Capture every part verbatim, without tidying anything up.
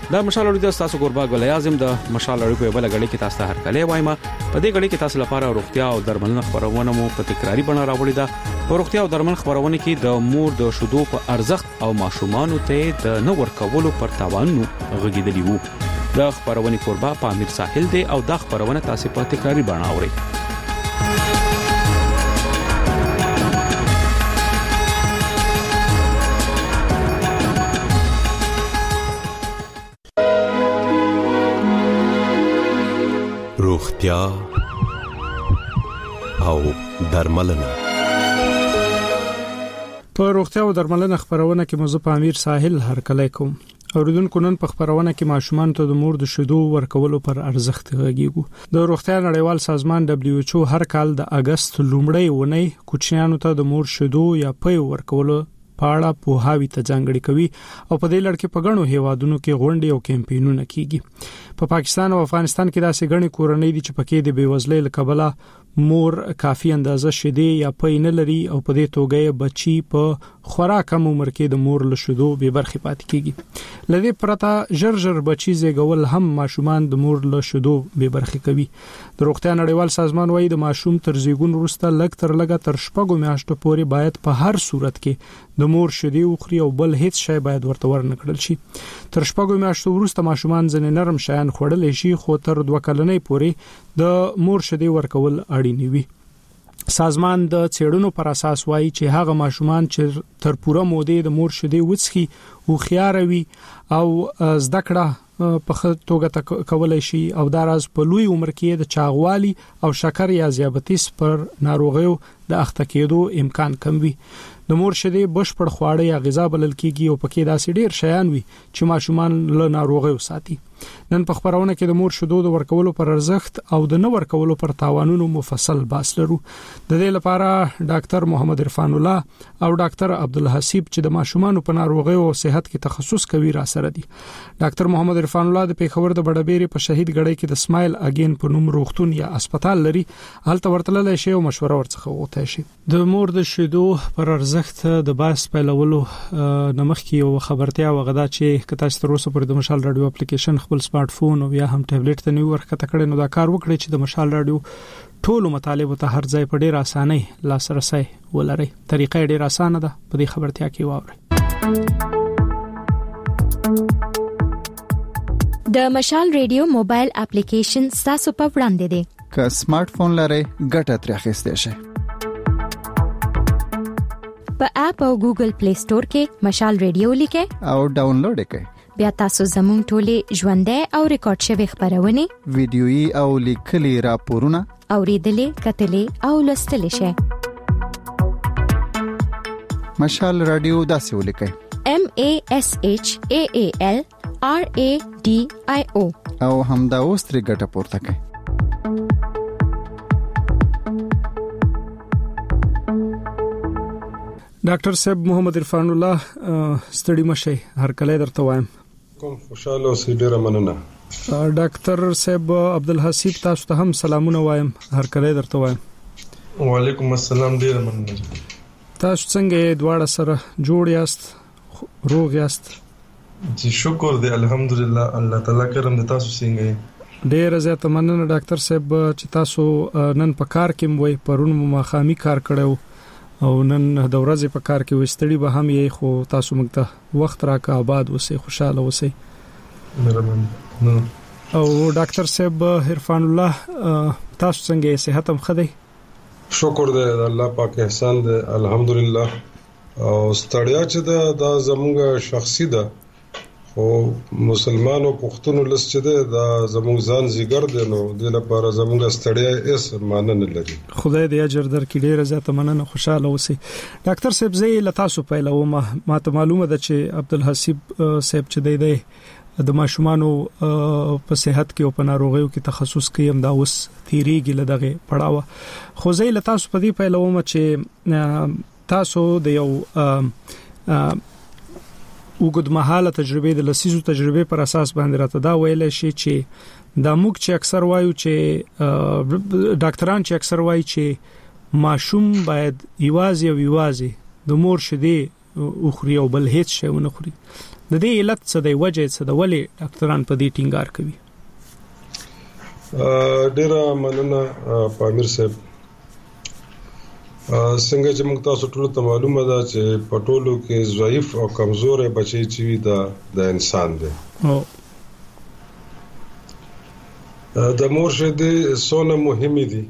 دا مشال اړیدل تاسو ګوربا غل اعظم د مشال اړیکو په بل غړي کې تاسو هر کله وایم په دې غړي کې تاسو لپاره روغتیا او درملنه خبرونه مو په تکراری بڼه راوړی دا روغتیا او درمل خبرونه کې د مور د شودو په ارزښت او ماشومان ته د نو ورکولو پر تاوان غږیدلی وو د خبرونه قربا په امیر ساحل دی او د خبرونه تاسو په تکراری بڼه اورئ. روغتیا او درملنه. په روغتیا او درملنه خبرونه کې موضوع په امیر ساحل هر کله کوم اوریدونکو نن په خبرونه کې ماشومان ته د مور د شیدو ورکولو پر ارزښت غږیږو. د روغتیا نړیوال سازمان دبليو ایچ او هر کال د اگست لومړۍ ونی کوچنیانو ته د مور شیدو یا پي ورکولو پاړه په هاوی ته ځانګړي کوي او په دې لړ کې په غنو هیوادونو کې غونډې او کمپاینونه کیږي. په پا پاکستان او افغانستان کې داسې غني کورنۍ دي چې پکې د بیوزلۍ لکبله مور کافي اندازه شیدې یا پي نه لري او په دې توګه بچي په خوراک کم عمر کې د مور له شیدو به برخه پاتې کیږي. لدې پرته ژر بچي زیږول هم ماشومان د مور له شیدو به برخه کوي. د روغتیا نړیوال سازمان وايي د ماشوم تر زیږون وروسته لږ تر لږه تر شپږو میاشتو پورې باید په هر صورت کې د مور شیدې وخوري او بل هیڅ شی باید ورته ورنکړل شي. تر شپږو میاشتو وروسته ماشومان ځنې نرم شیان خوړل شي خو تر دوه کلنۍ پورې د مور شیدې ورکول اړین وي. سازمان د څېړنو پر اساس وایي چې هغه ماشومان چې تر پوره مودې د مور شیدې وڅخي او خيار وي او زده کړه په ښه توګه کولای شي او دا راز په لوی عمر کې د چاغوالي او شکر یا ذیابیطس پر ناروغیو د اخته کېدو امکان کم وي. د مور شیدې بشپړ خواړه یا غذا بلل کېږي او پکې داسې ډیر شیان وي چې ماشومان له ناروغیو ساتي. نن په خبرونه کې د مور شیدو د ورکولو پر ارزښت او د نه ورکولو پر تاوانونو مفصل بحث لرو. د دې لپاره ډاکټر محمد عرفان الله او ډاکټر عبدالحسیب چې د ماشومان په ناروغیو او صحت کې تخصص کوي را سره دي. ډاکټر محمد عرفان الله د پیښور د بډبېری په شهید غړي کې د سمایل اگین په نوم روغتون یا هسپتال لري. هلته ورتللی شي او مشوره ورڅخه وغوښتل شي. د مور د شیدو پر ارزښت د باس پیلولو نمخ کې یو خبرتیا وغدا چې کته ستروسه پر د مشال رادیو اپلیکیشن خپل سمارټ فون او یا هم ټابلیټ ته نیو ورخه تکړه نو دا کار وکړي چې د مشال رادیو ټولو مطالب ته هر ځای په ډیر اسانۍ لاسرسي ولري. طریقه ډیر اسانه ده په دې خبرتیا کې واوري. د مشال رادیو موبایل اپلیکیشن تاسو په وړاندې دی. که سمارټ فون لرئ ګټه ترې اخیستئ شئ. په اپ او ګوګل پلی سٹور کې مشال رادیو لیکئ او ډاونلوډ یې کړئ. بیا تاسو زموږ ټولې ژوندۍ او ریکارډ شوی خبرونه ویډیويي او لیکلي راپورونه اوریدلې کتلې او لوستلې شئ. مشال رادیو داسې ولیکئ M A S H A A L R A D I O او همدا اوس ترې ګټه پورته کړئ. ډاکټر صاحب محمد عرفان الله ستړي مشه هر کله درته وایم. کوم خوشاله اوسئ ډیره مننه. ډاکټر صاحب عبدالحسیب تاسو ته هم سلامونه وایم هر کله درته وایم. وعلیکم السلام ډیره مننه. تاسو څنګه دواړه سره جوړ یاست روغ یاست؟ جی شکر دی الحمدلله الله تعالی کرم د تاسو څنګه ډیره زیاته مننه ډاکټر صاحب چې تاسو نن په کار کې وای پرون مخامي کار کړو او نن د ورځې په کار کې وستړي به هم یې خو تاسو موږ ته وخت راکا آباد اوسئ خوشاله اوسئ. مهرباني. او ډاکټر صاحب عرفان الله تاسو څنګه صحت هم خدای؟ شکر دی الله پاک احسان دی الحمدلله. او ستړیا چې دا زموږ شخصي ده خو مسلمانو پښتون لس چې ده دا زموږ ځان زیګر دی نو د لپاره زموږ ستړیا اس معنی نه لري. خدای دې اجر درکړي ډیره زیاته مننه خوشاله اوسئ. ډاکټر صاحب زه له تاسو پیلوم ما ته معلومه ده چې عبدالحسیب صاحب چې دی دی د ماشومانو په صحت کې او په ناروغیو کې تخصص کوي هم دا اوس تیریږي لدغه پړاوه خو زه له تاسو په دې پیلوم چې تاسو د یو وګدمحاله تجربه د لسیزو تجربه پر اساس باندې راته دا ویل شي چې دا موږ چې اکثر وایو چې ډاکټران چې اکثر وایي چې ماشوم باید یوازې او یوازې د مور شیدې او خوري او بل هیڅ شی ونه خوري د دې علت څه دی وجه څه د ولې ډاکټران په دې ټینګار کوي؟ ډیر مننه پامیر صاحب. څنګه چې موږ تاسو ټول ته معلومه ده چې په ټولو کې ضعیف او کمزور بچي چې وي دا د انسان دی. او د مور شیدې څونه مهمه دي.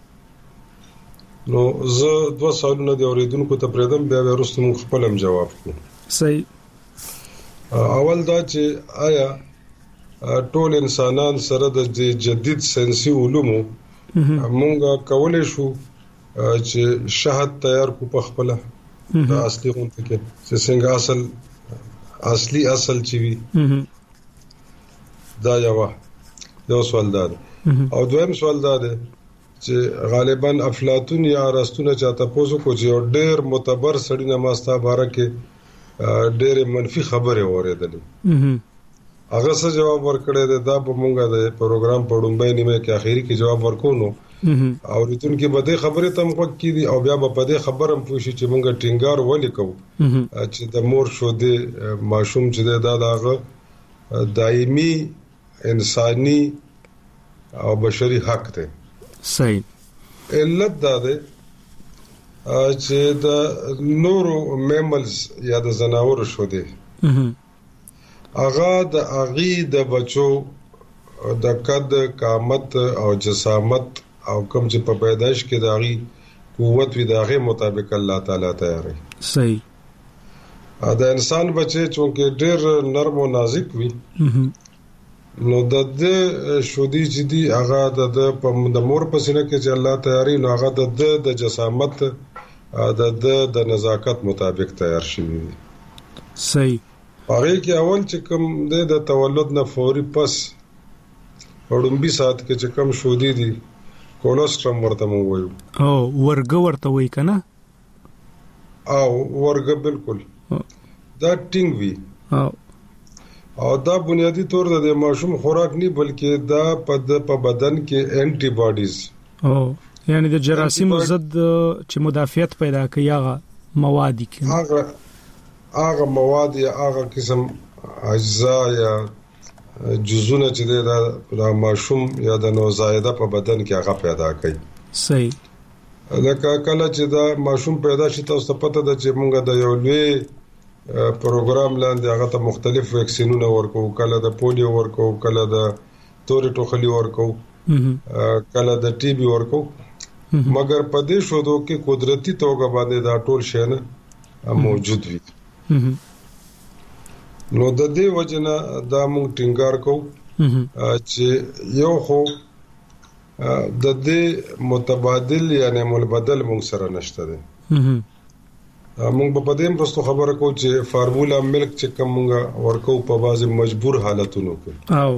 نو زه دوه سوالونه د اوریدونکو ته پردم بیا وروسته موږ خپل هم جواب کوو. صحیح. اول دا چې آیا ټول انسانان سره د جدید ساينسي علومو موږ کولای شو چې شهد تیار کو په خپل د اصلي غونډه کې چې څنګه اصل اصلي اصل چي وي دا یو یو سوال ده. او دویم سوال ده چې غالبا افلاطون یا ارسطو نه چاته پوسو کو چې ډېر معتبر سړی نه ماستا باره کې ډېر منفي خبره اوریدلې. هغه څه جواب ورکړی دی دا به مونږه د پروګرام په ډومبای نیمه کې اخیری کې جواب ورکونو او ریتون کې بده خبره تم کو کې دي او بیا به بده خبرم پوښي چې مونږه ټینګار ولې کوو چې د مور شو د ماشوم چې دا داغه دایمي انساني او بشري حق دی. صحیح. علت دا ده چې د نورو میملز یا د زناور شو دي اغا د اغي د بچو د قد قامت او جسامت او کوم چې په پیدائش کې د اغي قوت وی دغه مطابق الله تعالی تیار. صحیح. دا انسان بچي چې ډېر نرم او نازک وي نو د دې شودي چې دی هغه د د مور په سینه کې چې الله تیاری نو هغه د د جسامت د د نزاکت مطابق تیار شوی. صحیح. هغه کې اول چې کوم د تولد نه فوري پس وړومبي سات کې چې کوم شودي دي کولوسترم ورته مو وایو او ورګ ورته وای کنه او ورګ بالکل دا ټینګ وی او او دا بنیادی طور د ماشوم خوراک نه بلکې دا په بدن کې انټي باډیز او یعنی د جراثیم ضد چې مدافعت پیدا کوي هغه مواد کې هغه هغه مواد یا هغه قسم اجزا یا جزونه چې د ماشوم یا د نوزایده په بدن کې هغه پیدا کوي. صحیح. لکه کله چې دا ماشوم پیدا شي تاسو ته پته ده چې موږ د یو لوی پروګرام لاندې هغه ته مختلف ویکسینونه ورکو، کله د پولیو ورکو، کله د تورې ټوخلي ورکو، کله د ټي بي ورکو، مګر په دې شودو کې قدرتي توګه باندې دا ټول شی نه موجود وي. نو د دې وجنه دا موږ ټینګار کوو چې یو خو د دې متبادل یعنی ملبدل موږ سره نشته دي. موږ په دې پرستو خبره کوو چې فارمولا ملک چې کوم موږ ورکو په بازي مجبور حالتونو کې او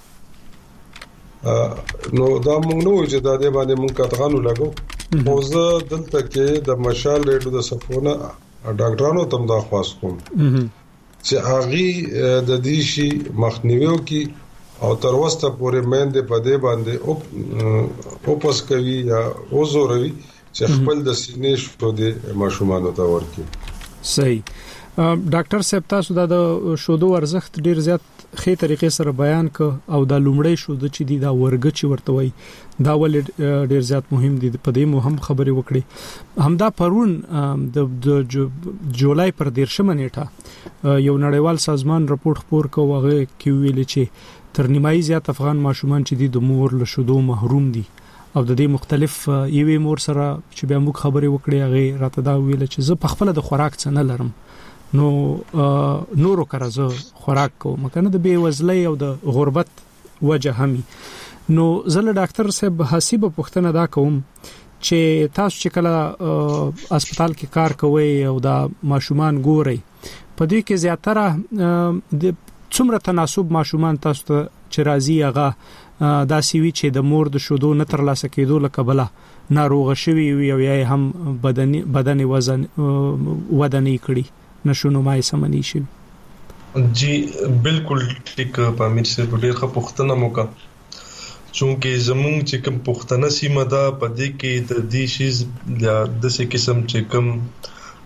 نو دا موږ نو چې دا دې باندې موږ کاتغانو لګو. خو زه دلته کې د مشال ریډیو د صفونه ډاکټرانو تم دا خواست کوم چې اغي د دې شي مخنیوي کی او تر وسته پورې مېند په دې باندې او اوپس کوي یا اوزوروي چې خپل د سینې شو د ماشومانو ته ورکي. صحیح. ډاکټر صاحب تاسو دا د شودو ارزښت ډیر زیات خې طریقې سره بیان ک او د لومړی شودو چې دی دا ورګ چې ورته وای دا ول ډیر زیات مهم دي په دې مهم خبرې وکړي. همدا پرون د جولای پر دیرشمه نیټه یو نړیوال سازمان راپور خپور کوغه کې ویل چې تر نیمایي زیات افغان ماشومان چې دي د مور له شودو محروم دي او د دې مختلف یوې مور سره چې بیا موږ خبرې وکړې هغه راته دا ویل چې زه په خپل د خوراک څخه نه لرم نو نورو کرزه خوراک کوم کنه د بې وزلۍ او د غربت وجه همي. نو زله ډاکټر صاحب حسیب پوښتنه دا کوم چې تاسو چې کله هسپتال کې کار کوئ او دا ماشومان ګورئ په دې کې زیاتره د څومره تناسب ماشومان تاسو ته چې راځي هغه دا سیوی چې د مور د شودو نه تر لاسه کېدو لکبله ناروغ شوی وي او یا هم بدني بدني وزن ودني کړي نشونو مای سمنی شي. جی بالکل ټیک پامیر سے ډېر ښه پوښتنه موکا چونکه زمونږ چې کوم پوښتنه سیمه ده په دې کې د دې شیز د څه قسم چې کوم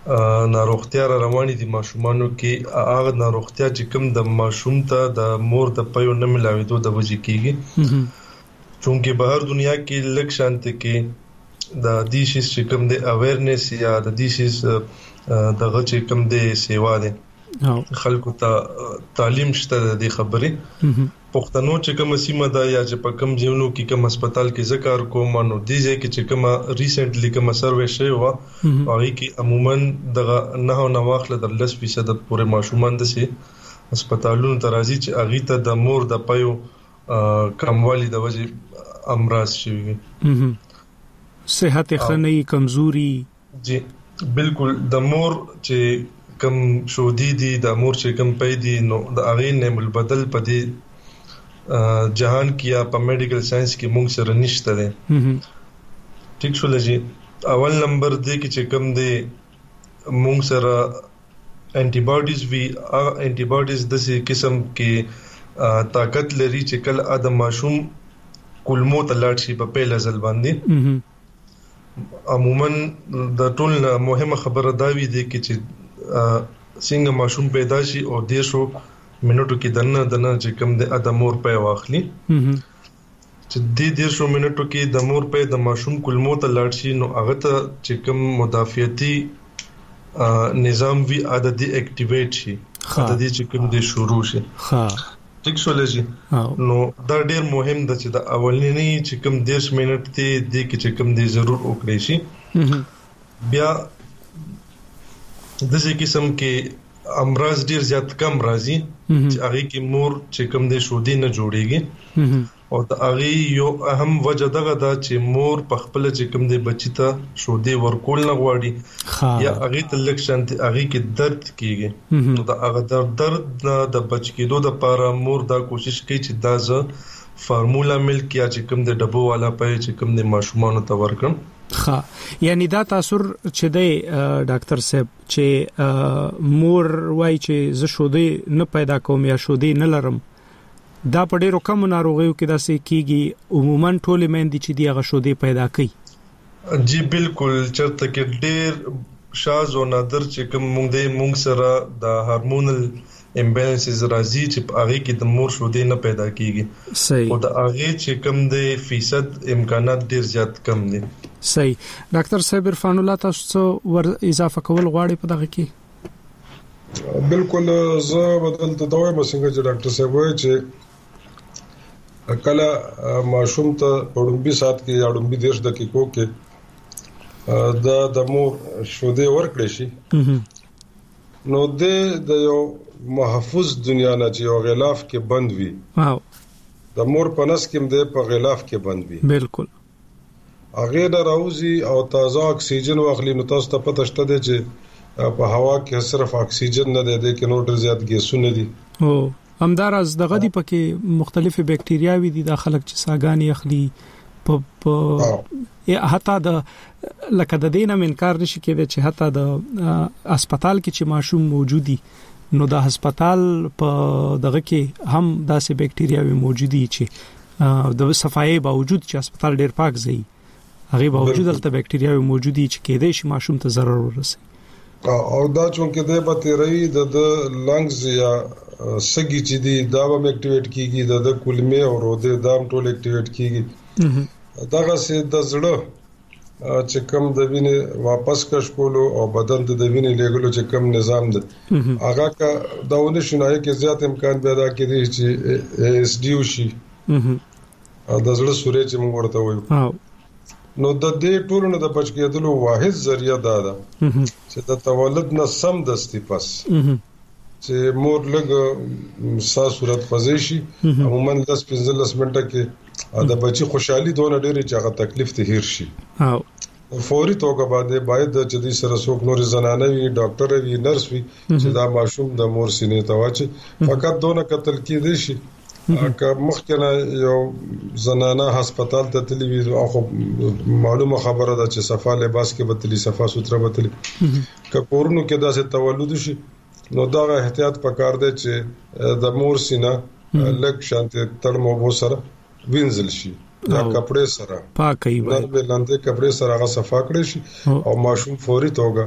ناروغتیا را رواني دي ماشومانو کې هغه ناروغتیا چې کوم د ماشوم ته د مور د پيو نه ملاويدو د وجې کېږي چونکه بهر دنیا کې لک شانته کې د دې شي چې کوم د اویرنس یا د دې شي دغه چې کوم د سیوا ده خلکو ته تعلیم شته د خبرې پښتنو چې کوم سیمه ده یا چې په کوم ځایونو کې کوم هسپتال کې ذکر کوم نو دې ځای کې چې کوم ریسنټلی کوم سروې شوی و هغه کې عموما دغه نه نه واخله د لس فیصد پورې ماشومان د سي هسپتالونو ته راځي چې هغه ته د مور د پيو کموالی د وجې امراض شوی صحت خنۍ کمزوري جی بالکل د مور چې کم شودي دي د مور چې کم پي دي نو د هغه نه مل بدل پدې جهان کې یا په میډیکل ساينس کې موږ سره نشته ده ټیک شو لږی اول نمبر دی کې چې کوم دی موږ سره انټي باډیز وی انټي باډیز د سې قسم کې طاقت لري چې کله ادم ماشوم کولمو ته لاړ شي په پیل ځل باندې عموما د ټول مهمه خبره دا وی دی کې چې څنګه ماشوم پیدا شي او دیشو منټو کې دنه دنه چې کوم د ادمور په واخلي چې د دې شو منټو کې د مور په د ماشوم کولمو ته لاړ شي نو هغه ته چې کوم مدافعتي نظام وی عادتي اکټیویټ شي عادتي چې کوم د شروع شي ها ټیک شو لږی نو دا ډیر مهم ده چې د اولنی چې کوم دېرش منټ ته د کې چې کوم د ضرور وکړي شي بیا د دې قسم کې امراض ډیر زیات کم راځي چې هغه کې مور چې کوم د شودي نه جوړيږي او د هغه یو اهم وجه دغه دا چې مور په خپل چې کوم د بچی ته شودي ورکول نه غواړي یا هغه ته لکشن هغه کې درد کیږي نو د هغه درد درد د بچ کېدو د لپاره مور دا کوشش کوي چې دا ز فارمولا ملک یا چې کوم د ډبو والا پي چې کوم د ماشومان ته ورکړم ها یعنی دا تاثر چې دی ډاکټر صاحب چې مور وای چې ز شودي نه پیدا کوم یا شودي نه لرم دا په ډیرو کم ناروغیو کې داسې کیږي عموما ټول مېندې چې دی هغه شودي پیدا کوي جی بالکل چرته کې ډیر شاز او نادر چې کوم موږ د موږ سره د هارمونل امبیلنسز راځي چې هغه کې د مور شودي نه پیدا کیږي صحیح او د هغه چې کوم د فیصد امکانات ډیر زیات کم دي صحیح ډاکټر صاحب عرفان الله تاسو ور اضافه کول غواړي په دغه کې بالکل زه بدل ته دوی مسنګ چې ډاکټر صاحب وایي چې کله ماشوم ته پړمبي سات کې یا ډمبي دیش دقیقو کې دا د مور شودي ورکړي شي نو د یو محفوظ دنیا نه چې یو غلاف کې بند وي واو د مور په نس کې د په غلاف کې بند وي بالکل هغه د راوزي او تازه اکسیجن واخلي نو تاسو ته پته شته چې په هوا کې صرف اکسیجن نه دی د کې نور زیات ګیسونه دي او همدارز دغه دی پکې مختلفه بکټریاوي دي د خلک چې ساګانی اخلي په حتی د لکه د دینه منکار نشي کېدای چې حتی د هسپتال کې چې ماشوم موجودي نو د هسپتال په دغه کې هم داسې بکټریاوي موجودي چې د صفایي باوجود چې هسپتال ډیر پاک ځای هغه باوجود دلته بکټریاوي موجودي چې کېدای شي ماشوم ته ضرر ورسي او دا چونکه د بکټریاوي د لنګز یا سګي چې دی دا به اکټیویټ کیږي د کولمې او روده دام ټول اکټیویټ کیږي دغه سه د زړه چې کوم د وینې واپس کش کولو او بدن ته د وینې لګولو چې کوم نظام ده هغه کا داونه شنای کې زیات امکان پیدا کړي چې اس ډي او شي او د زړه سورې چې موږ ورته وایو نو د دې ټولو نه د بچ کېدلو واحد ذریعہ دا ده چې د تولد نه سم دستي پس چې مور لګ سا صورت فزي شي عموما دس پنځلس منټه کې د بچي خوشحالي دونه ډېری چې هغه تکلیف ته هیر شي او فوري توګه باندې باید د جدي سره څوک نور زنانه وي ډاکټر وي نرس وي چې دا ماشوم د مور سینې ته واچي فقط دونه قتل کېدی شي که مخکنه یو زنانه هسپتال ته تللی وي او معلومه خبره ده چې صفه لباس کې بتلی صفه سوتره بتلی که کورونو کې داسې تولد شي نو دا احتیاط پکار دی چې د مور سینه لک شانته تړمو وو سره وینځل شي یا کپڑے سره پاکي وي نن لاندې کپڑے سره هغه صفا کړی شي او ماشوم فوري توګه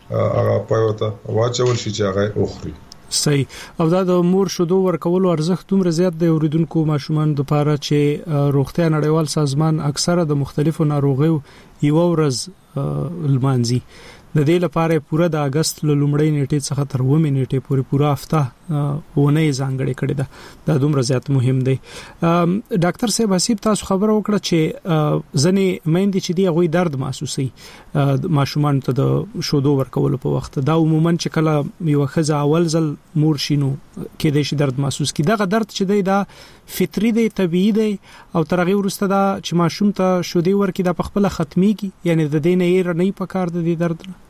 هغه پایوته واچول شي چې هغه اوخري. صحیح. او دا د مور شودو ورکولو ارزښت دومره زیات دی اوریدونکو ماشومان د پاره چې روغتیا نړیوال سازمان اکثره د مختلفو ناروغیو یو ورځ لمانځي. د دې لپاره پوره د اگست له لومړۍ نیټې څخه تر اوومې نیټې پورې پوره هفته ونه ځانګړې کړې ده. دا دومره زیات مهم دی. ډاکټر صاحب حسیب تاسو خبره وکړه چې ځنې میندې چې دی غوي درد محسوسي ماشومان ته د شودو ورکولو په وخت دا عموما چې کله یو خزه اول ځل مور شینو کې د شي درد محسوس کی دا درد چې دی دا فطری دی طبيعي دی او ترغه ورسته دا چې ماشوم ته شودي ورکې دا په خپل ختميږي یعنی د دې نه یې نه پکار د دې درد نه.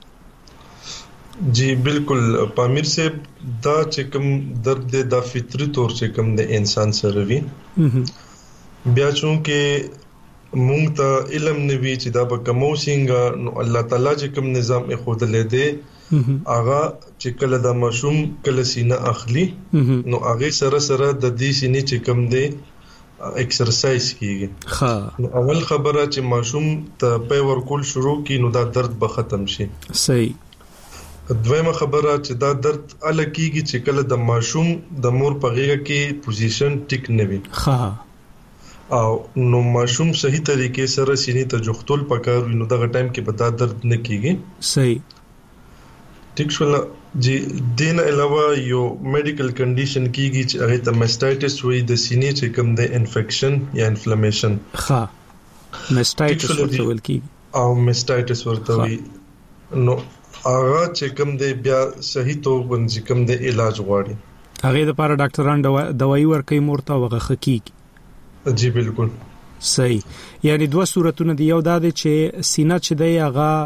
جی بالکل پامیر سے دا چې کوم درد د فطری طور چې کوم د انسان سره وي بیا چونکه مونږ ته علم نوي چې دا به کومو څنګه نو الله تعالی چې کوم نظام یې خود لیدې اغه چې کله د مشوم کله سینه اخلي نو اغه سره سره د دې سینې چې کوم دی ایکسرسایز کیږي. ها نو اول خبره چې مشوم ته په ورکول شروع کی نو دا درد به ختم شي. صحیح. دویمه خبره چې دا درد الکیږي چې کله د ماشوم د مور په غیږ کې پوزیشن ټیک نه وي. ها او نو ماشوم صحیح طریقې سره سینې ته جوختول پکار وي نو دغه ټایم کې به دا درد نه کیږي. صحیح. ټیک شول. جی دین علاوه یو میډیکل کنډیشن کیږي چې هغه ته ماستایټس وي د سینې چې کوم د انفیکشن یا انفلیمیشن. ها ماستایټس ورته ویل کیږي او ماستایټس ورته وي نو هغه چې کوم دی بیا صحیح توګه باندې کوم دی علاج غواړي. هغه د لپاره ډاکټران دوايي ورکوي مورته وغه حقیقي. جی بالکل صحیح. یعنی دوه صورتونه دی یو دا چې سینه چې دی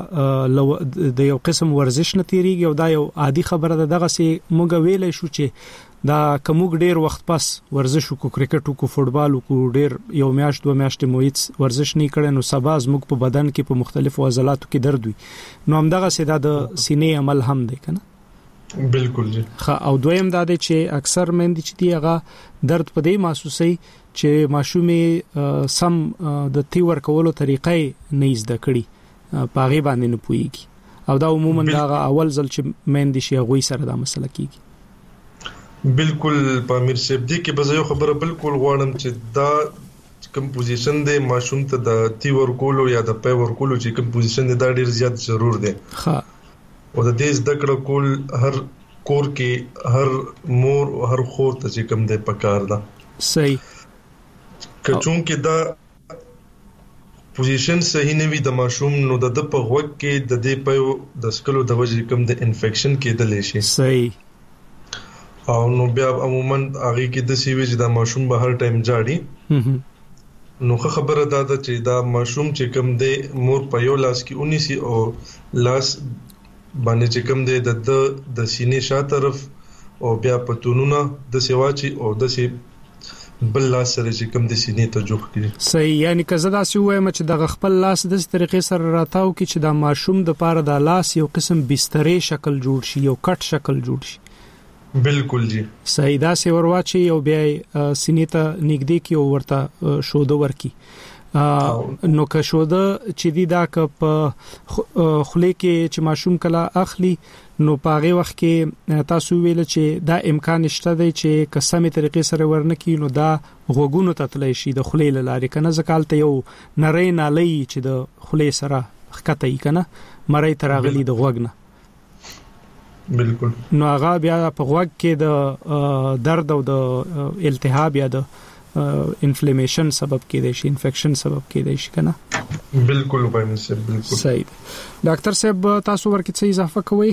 هغه د یو قسم ورزش نه تیریږي او دا یو عادي خبره ده دغه سي موږ ویلې شو چې دا کومګ ډیر وخت پس ورزش کو کرکټ کو فوتبال کو ډیر یو میاشت دوه میاشتې مویت ورزش نه کړي نو سبا زموږ په بدن کې په مختلفو عضلاتو کې درد وي نو همدغه سیدا د سینې عمل هم دی کنه. بالکل جی. او دویم دا دی چې اکثر مېندې چې دی هغه درد په دې محسوسي چې ماشومې سم د تی ورکولو طریقې نه زده کړي پاغي باندې نه پويږي او دا عموما دا اول ځل چې مېندې شي غوي سره دا مسله کیږي. بالکل پامیر صاحب دې کې به یو خبره بالکل غواړم چې دا کوم پوزیشن دی ماشوم ته د تی ورکولو یا د پای ورکولو چې کوم پوزیشن دی دا ډیر زیات ضرور دی. ها او د دې زده کړه کول هر کور کې هر مور او هر خور ته چې کوم دی پکار ده. صحیح. که چونکه دا پوزیشن صحیح نه وي د ماشوم نو د په وخت کې د دې په د سکلو د وجې کوم د انفیکشن کېدل شي. صحیح. او نو بیا عموما هغه کې د سی وی چې دا ماشوم به هر ټایم جاړي نو خبره دا ده چې دا ماشوم چې کوم دی مور په یو لاس کې اونیسی او لاس باندې چې کوم دی د د سینې شا طرف او بیا په تونونه د سیواچی او د سی بل لاس سره چې کوم د سینې ته جوخ کړي. صحیح. یعنی کزه دا سی وایم چې د خپل لاس د طریقې سره راتاو کې چې دا ماشوم د پاره د لاس یو قسم بسترې شکل جوړ شي یو کټ شکل جوړ شي. بالکل جی. صحیح. دا سی ورواچي او بیا سینې ته نږدې کی او ورته شوده ورکی نو که شوده چې دی دا ک په خله کې چې ماشوم کله اخلي نو پاغه وخت کې تاسو ویل چې دا امکان شته دی چې قسمه طریقې سره ورنکې نو دا غوګونو ته تللی شي د خلې لارې کنه ځکالته یو نری نالۍ چې د خلې سره خکته یې کنه مړی تراغلی د غوګنه. بالکل. نو هغه بیا په غوږ کې د درد او د التهاب یا د انفلیمیشن سبب کېدای شي انفیکشن سبب کېدای شي کنه. بالکل باندې سه بالکل صحیح. ډاکټر صاحب تاسو ورکه څه اضافه کوئ؟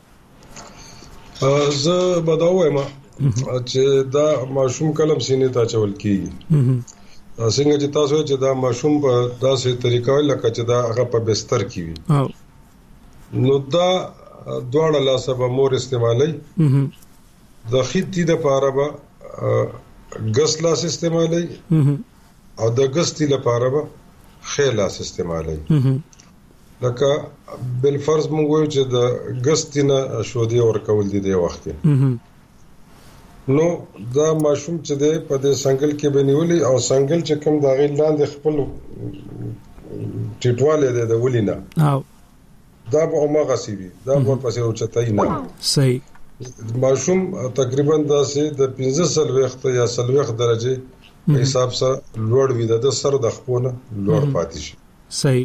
زه بداوم چې دا ماشوم کلم سینې ته چول کیږي. څنګه چې تاسو چې دا ماشوم په داسې طریقه لکه چې دا هغه په بستر کې وي نو دا دواړه لاسه به مور استعمالي. د خېتی د پاره به غس لاس استعمالي او د غستی لپاره به خې لاس استعمالي. لکه بل فرض مونږ وایو چې د غستی نه شودي ورکول دي د وخت نو دا ماشوم چې د په د سنگل کې بنولي او سنگل چې کوم دا غي لاندې خپل ټټواله ده د ولینا دا به هغه سی وي دا ور پسې اوچتای نه صحیح ماشوم تقریبا داسې د پنځه سل وخت یا سل وخت درجه په حساب سره لوړ وي د سر د خپونه لوړ پاتې شي صحیح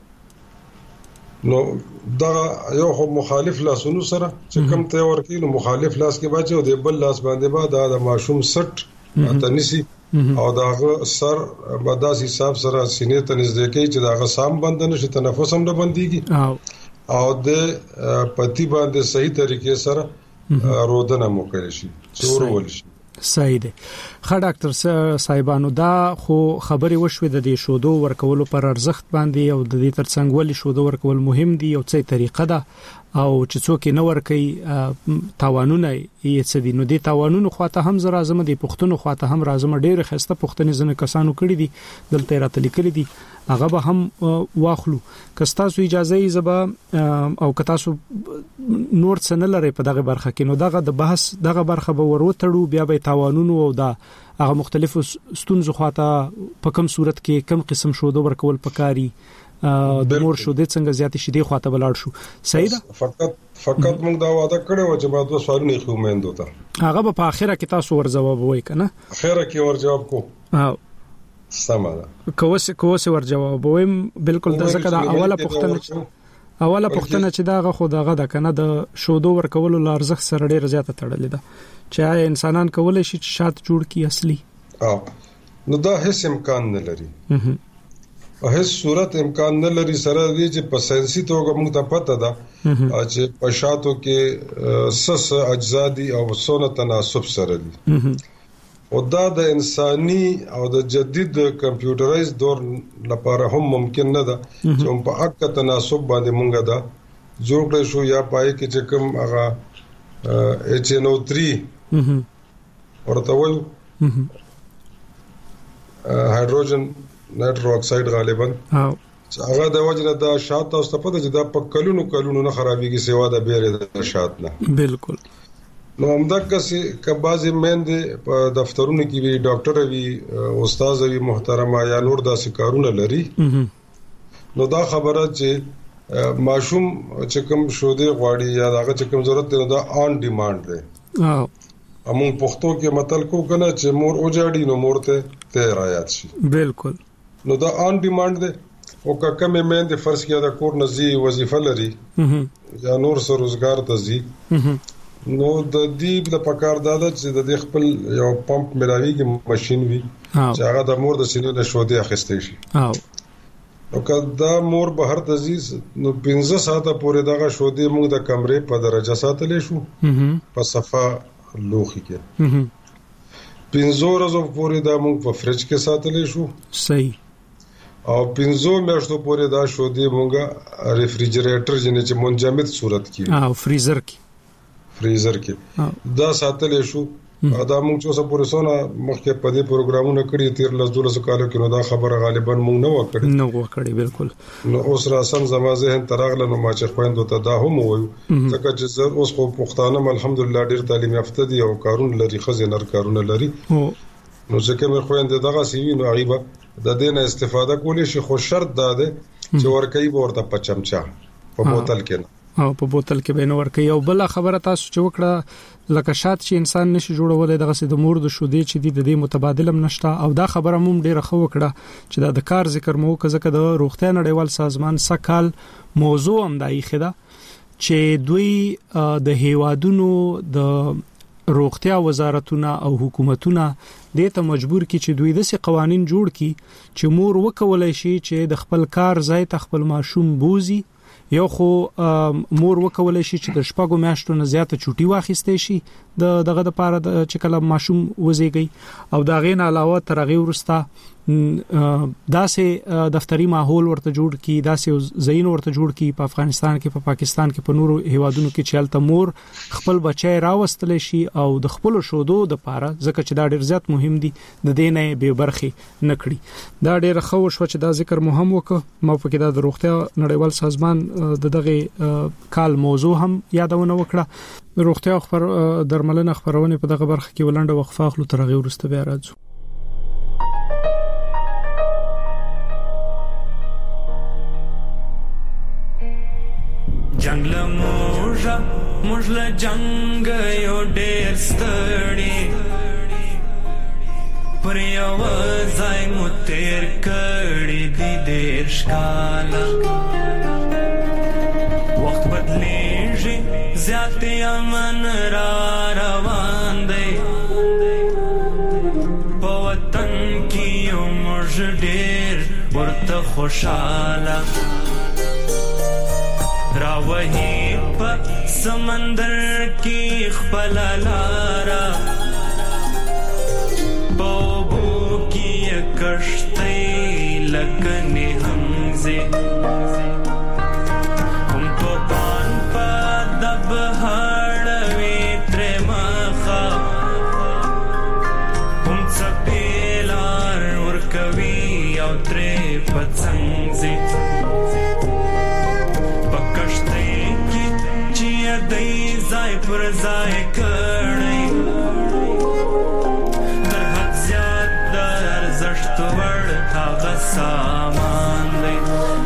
نو دا یو خو مخالف لاسونو سره چې کوم ته ورکی نو مخالف لاس کې باچو د بل لاس باندې با دا د ماشوم سټ تنسي او دا سر بداس حساب سره سینې ته نږدې کوي چې دا سام بند نشي تنفس هم نه بنديږي او د پتی باندې صحیح طریقې سره رودنه مو کوي شي څور ول شي صحیح ده خا ډاکټر صاحبانو دا خو خبري وشوي د دې شودو ورکولو پر ارزښت باندې او د دې ترڅنګ ولې شودو ورکول مهم دي او څه طریقه ده او چې څوک نه ورکي تاوانونه یې څه دي نو دې تاوانونو خواته هم زرا اعظم دي پښتون خواته هم راځم ډېر خسته پښتني ځنه کسانو کړی دي دلته راته لیکلي دي هغه به هم واخلو کستاسو اجازه یې زبا او کتاسو نور څه نه لري په دغه برخه کې نو دغه د بحث دغه برخه به وروتړو بیا به تاوانونو او دا هغه مختلفو ستونزو خواته په کوم صورت کې کوم قسم شودو ورکول پکاري د مور شو د څنګه زیاتې شیدې خواته بلاړ شو صحیح ده فقط فقط موږ دا وعده کړو چې ما دوه سوالونه خو مېندو ته هغه په اخره کې تاسو ور جواب وای کنه اخره کې ور جواب کو او سمه کوس کوس ور جواب وایم بالکل د زکه دا اوله پښتنه اوله پښتنه چې دا خو دغه د کنه د شودو ورکولو لارزخ سره ډیره زیاته تړلې ده چې انسانان کولای شي چې شات جوړ کی اصلي او نو دا هیڅ امکان نه لري په هیڅ صورت امکان نه لري سره دی چې په ساينسي توګه موږ ته پته ده چې په شاتو کې سس اجزا دي او سونه تناسب سره دي او دا د انساني او د جدید کمپیوټرایز دور لپاره هم ممکن نه ده چې په حق تناسب باندې مونږ دا جوړ کړی شو یا پای کې چې کوم هغه ایچ ان او تھری ورته وایو هایدروجن نایترو اکساید غالبا هغه د وجنه دا شات او استفاده چې دا په کلونو کلونو نه خرابېږي سیوا د بیره د شات نه بالکل نو همدغه چې کبازي مېندې په دفترونو کې وی ډاکټر وی استاد وی محترمه یا نور داسې کارونه لري نو دا خبره چې ماشوم چې کوم شوده غواړي یا هغه چې کوم ضرورت دی دا آن ډیماند دی او موږ پښتو کې متل کو کنه چې مور اوجاړي نو مور ته تیر آیات شي بالکل نو دا آن ډیماند دی او کومه مېندې فرض کړه د کور نزي وظیفه لري یا نور سر روزګار ته زی نو د دې د پکار داده چې د خپل یو پمپ ملاويږي ماشين وي چې هغه د مور د سینې له شودې اخیستې شي او نو کدا مور بهر تزيز نو پنځه ساعته پورې دغه شودې موږ د کمرې په درجه ساتلې شو په صفه لوخي کې پنځه ورځې پورې دا موږ په فرج کې ساتلې شو صحیح او پنځه میاشتو پورې دا شودې موږ ریفریجریټر جنې چې منجمد صورت کې او فریزر کې فریزر کې دا ساتلې شو دا موږ څو سره پورسونه مخکې په دې پروګرامونو کړی تیر لس دولس کالو کې نو دا خبره غالبا موږ نه وکړي نه وکړي بالکل نو اوس را سم زما ذهن تراغله نو ما چې خويندو ته دا هم وایو ځکه چې زه اوس خو پښتانه الحمدلله ډیر تعلیم یافته دي او کارون لري خزینر کارونه لري نو ځکه مې خويندې دغه سیوی نو غیبه د دې نه استفاده کولې شي خو شرط دا ده چې ورکې ورته پچمچا په بوتل کې او په بوتل کې به نو ورکې او بل خبره تاسو چې وکړه لکه شات چې انسان نشي جوړولای دغه سید مور د شودې چې د دې متبادلم نشته او دا خبره مم ډیره خو وکړه چې دا د کار ذکر مو کزکه د روغتیا نړیوال سازمان سکهال موضوع هم دای خدا چې دوی د هیوادونو د روغتیا وزارتونه او حکومتونه دې ته مجبور کی چې دوی داسې قوانين جوړ کړي چې مور وکولای شي چې د خپل کار ځای ته خپل ماشوم بوزي یو خو مور وکولای شي چې د شپږو میاشتو نه زیاته چوټي واخیستې شي د دغه د پاره چې کله ماشوم وزيږي او دا غین علاوه ترغه ورستا داسې دفتری ماحول ورته جوړ کی داسې زین ورته جوړ کی په افغانستان کې په پاکستان کې په نورو هیوادونو کې چې الته مور خپل بچي راوستل شي او د خپل شودو د پاره ځکه چې دا ډیر زیات مهم دي د دینه به برخي نکړي دا ډیر خو شو چې دا ذکر مهم وکړه ما په کې دا د روغتیا نړیوال سازمان د دغه کال موضوع هم یادونه وکړه روغتیا خبر درملنه خبرونه په دغه برخه کې ولنډه وقفه خلو ترغه ورسته بیا راځو جنگ لموجا مجل جنگ یو ډیر ستړي پر یو ځای مو تیر کړي دي ډیر شکاله وخت بدلیږي زیات امن را روان دی په وطن کې یو موږ ډیر ورته خوشاله راوهي په سمندر کې خپل لارا بوبو کې کشتۍ لکنې همزه کوم توپان په دب هړوي تر مخه کوم څپېلار ورکوي او ترې پڅنګزه دای زای پر زای کړی تر حد زیات در ارزښت وړ هغه سامان دی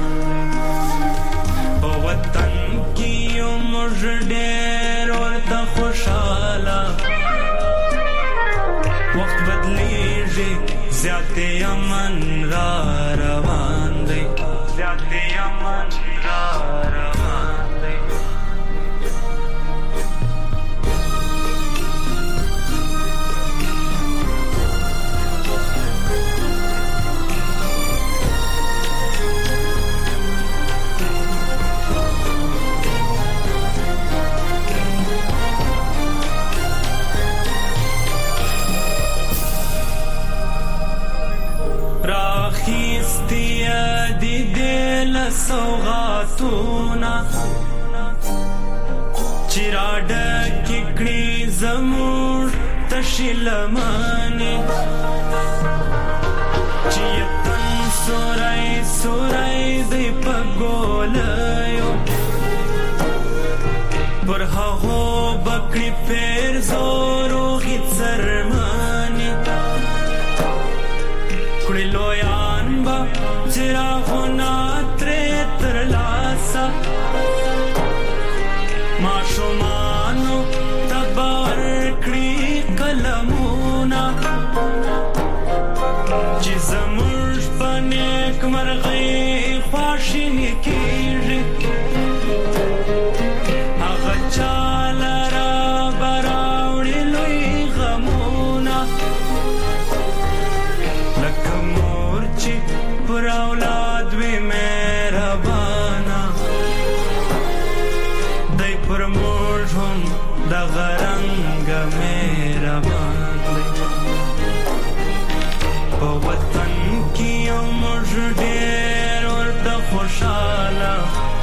په وطن کې یو موږ ډېر ورته خوشاله وخت بدلیږي زیات امن را روان دی زیات امن را روان دی سوغاتونا چراډ ککړي زمور تشلمانه چیتن سورای سورای دی پګولایو پر هغه بکړي پیر زورو غي سرمانه کړي لویان با چراغونه ترلاسا ما شومانو تبار کړي کلمونا چې زموږ په نیک مرغۍ خواشیني کېږي هغه چاله را براوړي لوی غمونه لکه مور چې پر اولاد وي مهربانا دای پر موږ هم دغه رنګ مهربان دی په وطن کې یو موږ ډېر ورته خوشاله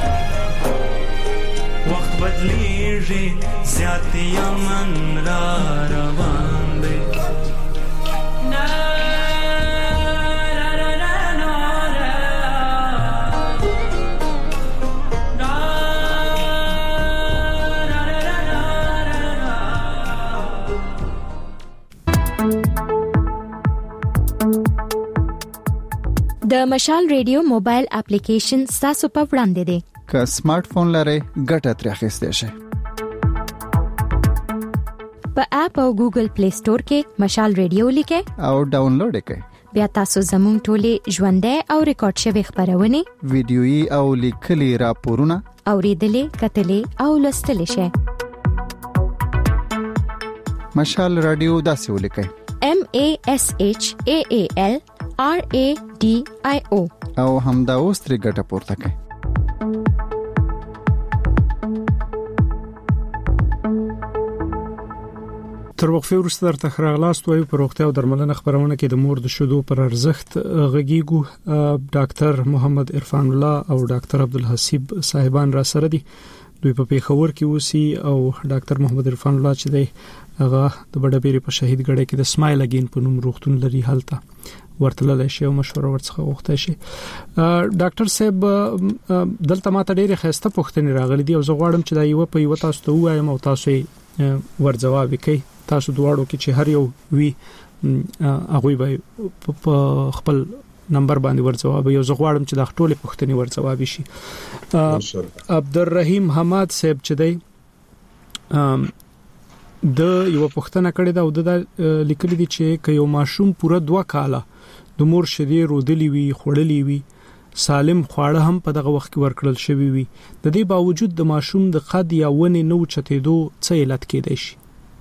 وخت بدلیږي زیات امن را روان دی د مشال ریډیو موبایل اپلیکیشن تاسو په وړاندې دی که سمارټ فون لرئ ګټه ترې اخیستئ شئ په اپ او ګوګل پلی سٹور کې مشال ریډیو لیکئ او ډاونلوډ یې کړئ بیا تاسو زموږ ټولې ژوندۍ او ریکارډ شوی خبرونه ویډیويي او لیکلي راپورونه اوریدلې کتلې او لوستلې شئ مشال رادیو داسې ولیکئ M A S H A A L R A D I O او همدا اوس ترې ګټه پورته کړئ تر وقفه وروسته درته خراغلاست وایو په روغتیا او درملنه خبرونه کې د مور د شیدو پر ارزښت غږیږو ډاکټر محمد عرفان الله او ډاکټر عبدالحسیب صاحبان را سره دي دوی په پیښور کې اوسي او ډاکټر محمد عرفان الله چې دی هغه د بډبېری په شهید ګړې کې د سمایل اگین په نوم روغتون لري هلته ورتلل شي او مشوره ورڅخه غوښته شي ډاکټر صاحب دلته ماته ډېر خسته پوښتنې راغلي دي او زه غواړم چې دا یو په یو تاسو ته وایم او تاسو ور جواب وکړئ تاسو دواړو کې چې هر یو وی هغه به خپل نمبر باندې ورځواب یو زغواړم چې د ټولې پوښتنې ورځواب شي. عبدالرحیم حماد صاحب چې دی د یو پوښتنه کړې ده او د لیکلي دي چې ک یو ماشوم پوره دوه کاله د مور شیدې رودلې وي خړلې وي سالم خواړه هم په دغه وخت کې ورکړل شوی وي د دې باوجود د ماشوم د قد یا ونې نو چتېدو څه علت کېدای شي؟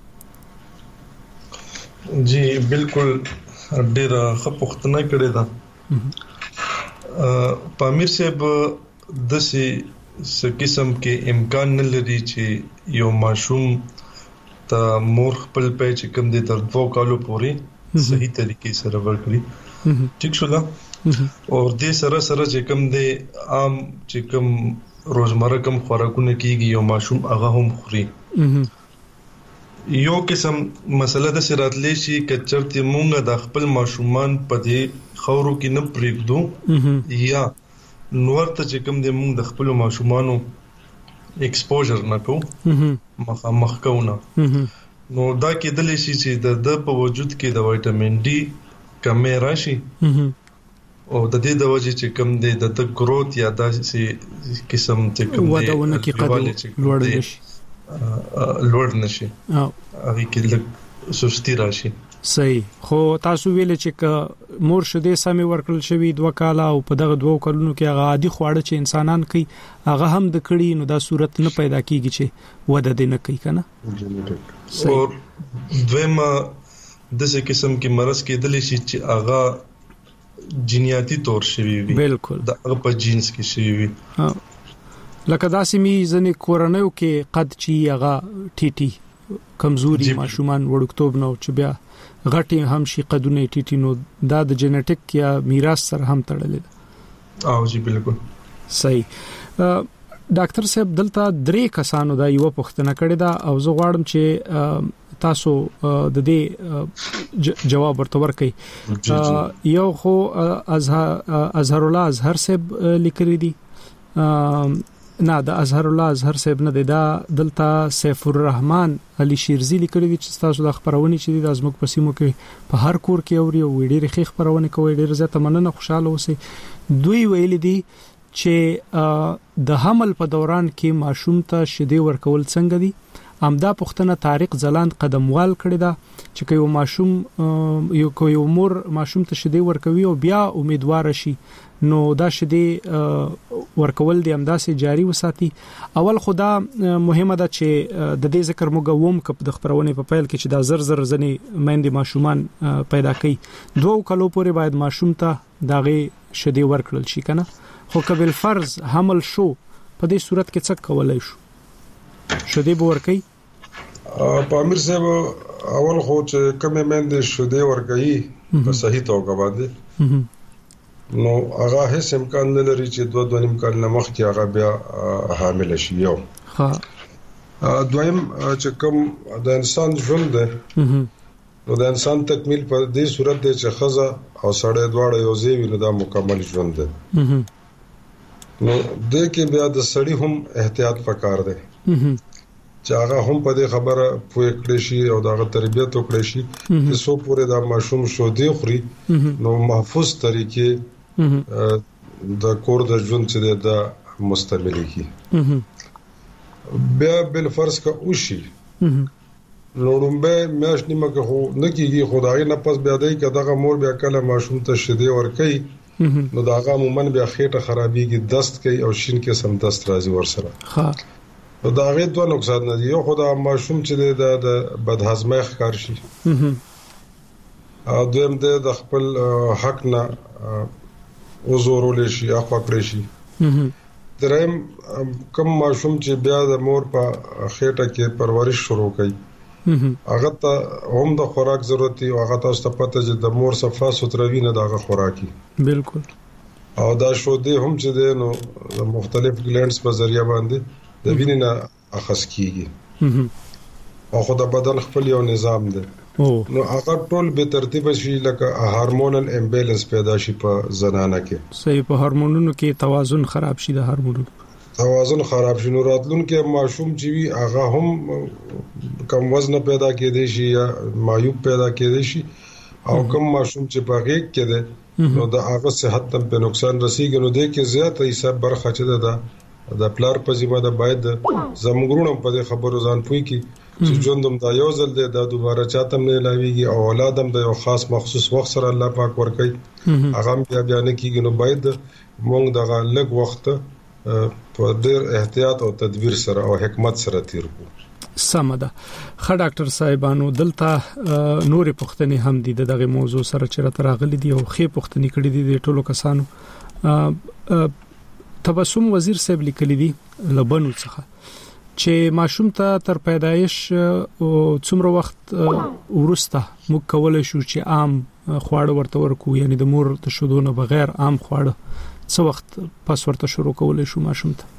جی بالکل ډېر ښه پوښتنه کړې ده. پامیر صاحب د سې قسم کې امکان نه لري چې یو ماشوم ته مور خپل په چې کوم دي تر دوه کالو پورې صحیح طریقې سره ورکړي. ٹھیک شو دا او دې سره سره چې کوم دي عام چې کوم روزمره کوم خوراکونه کیږي یو ماشوم هغه هم خوري. یو قسم مسله د سراتلې شي کچرته مونږه د خپل ماشومان په دې خورو کې نه پریږدو یا نور ته چې کوم دي مونږ د خپل ماشومانو ایکسپوژر نه کو مخ مخ کوونه نو دا کې د لشي چې د په وجود کې د وټامین ډي کمې راشي او د دې د وجې چې کوم دی د د ګروث یا داسې قسم چې کوم دی ودونه کې قد لوړ نشي لوړ نشي هغه کې لږ سستی راشي. صحیح. خو تاسو ویل چې ک مور شیدې سمې ورکړل شوی دوه کاله او په دغه دوه کلونو کې هغه عادي خواړه چې انسانان کوي هغه هم د کړي نو دا صورت نه پیدا کیږي چې وده دې نه کوي کنه. او دویمه دغه قسم کې مرض کېدل شي چې هغه جینیاتی طور شوی وي. بالکل د هغه په جینز کې شوی وي. لکه داسې می ځنې کورنیو کې قد چې هغه ټیټي کمزوري ماشومان وړکتوب نو چې بیا غټي هم شي قدونه ټیټي نو دا د جنټیک یا میراث سره هم تړلې ده. او جی بالکل صحیح. ډاکټر صاحب دلته درې کسانو دا یو پوښتنه کړې ده او زه غواړم چې تاسو د دې جواب ورته ورکړئ. یو خو اظهر الله اظهر صاحب لیکلي دي نه د اظهر الله اظهر صاحب نه دا دلته سیف الرحمن علي شیرزی لیکلي دي چې تاسو د خبرونه چې د ازمک پسیمو کې په هر کور کې اوري او ډېر ښه خبرونه کوي ډېر زیاته مننه خوشاله اوسئ. دوی ویل دي چې د حمل په دوران کې ماشوم ته شیدې ورکول څنګه دي. امدا پښتنه طارق زلاند قدموال کړی دا چې یو ماشوم یو کوی امور ماشوم ته شیدې ورکوي او بیا امیدوار شي نو دا شیدې ورکول دي امدا سي جاری وساتي. اول خدا مهمه ده چې د دې ذکر موږ ووم کپ د خبرونه په پیل کې چې دا زر زر ځنی مېندې ماشومان پیدا کوي دوه کلو پورې باید ماشوم ته داغه شیدې ورکړل شي کنه. خو کبل فرض حمل شو په دې صورت کې څه کولای شو شیدې به ورکړي؟ پامیر صاحب اول خو چې کومه مېندې شیدې ورکړي په صحیح توګه باندې نو هغه هیڅ امکان نه لري چې دوه دوه نیم کال نه مخکې هغه بیا حامل شي. یو ها دویم چې کوم د انسان ژوند ده نو د انسان تکمیل په دې صورت دی چې خزه او سړی دواړه یو ځای وي نو دا مکمل ژوند ده. نو د کې بیا د سړی هم احتیاط پکار دی چې هغه هم په دې خبره پوه کړی شي او دغه تربیت وکړي شي چې سو پورې د ماشوم شو دی خوري نو محفوظ طریقې د کور د ژوند چې د مستمر کی بیا بل فرض کا اوشي لوړمبه مېش نیمه کې خو نه کیږي خدای نه پس بیا دای کداغه مور بیا کله ماشوم ته شیدې ور کوي نو داغه مومن بیا خېټه خرابېږي دست کوي او شین کې سم دست راځي ور سره. ها نو دا غي دوه نقصان نه دي. یو خدای ماشوم چې د بدهضمۍ ښکار شي او دویم د خپل حق نه وزورول شي اخوا کړی شي. دریم کوم ماشوم چې بیا د مور په خېټه کې پرورش شروع کوي هغه ته هم د خوراک ضرورت دی او هغه تاسو ته پته چې د مور صفه ستروي نه دغه خوراکي بالکل او دا شو دی هم چې د نو مختلف ګلانډز په ذریعہ باندې د وینې نه اخص کیږي او خو د بدن خپل یو نظام دی نو هغه ټول به ترتیب شي لکه هارمونل امبیلنس پیدا شي په زنانه کې. صحیح په هورمونونو کې توازن خراب شي د هورمونونو توازن خراب شي نو راتلونکي ماشوم چې وي هغه هم کم وزن پیدا کېدای شي یا معیوب پیدا کېدای شي او کم ماشوم چې په غیږ کې دی نو د هغه صحت ته په نقصان رسیږي. نو د کې زیاته حساب برخه چې ده د پلار په ذمہ ده باید زموږونو په خبرو ځان پوي کی چې ژوندم دا یو ځل دی دا دوباره چاته نه لاویږي او اولادم د یو خاص مخصوص وخت سره الله پاک ورکړي هغه بیا بیا نه کیږي. نو باید موږ دغه لږ وخت په ډېر احتیاط او تدبیر سره او حکمت سره تیر کړو. سمده. خا ډاکټر صاحبانو دلته نورې پوښتنې هم دي دغه موضوع سره چې راغلي دي او خې پوښتنې کړې دي د ټولو کسانو. تبسم وزیر صاحب لیکلي دي لبنو څخه چې ماشوم ته تر پیدایش او څومره وخت ورسته موږ کولای شو چې عام خواړه ورته ورکو، یعنی د مور ته شودونه بغیر عام خواړه څو وخت پس ورته شروع کولای شو ماشوم ته؟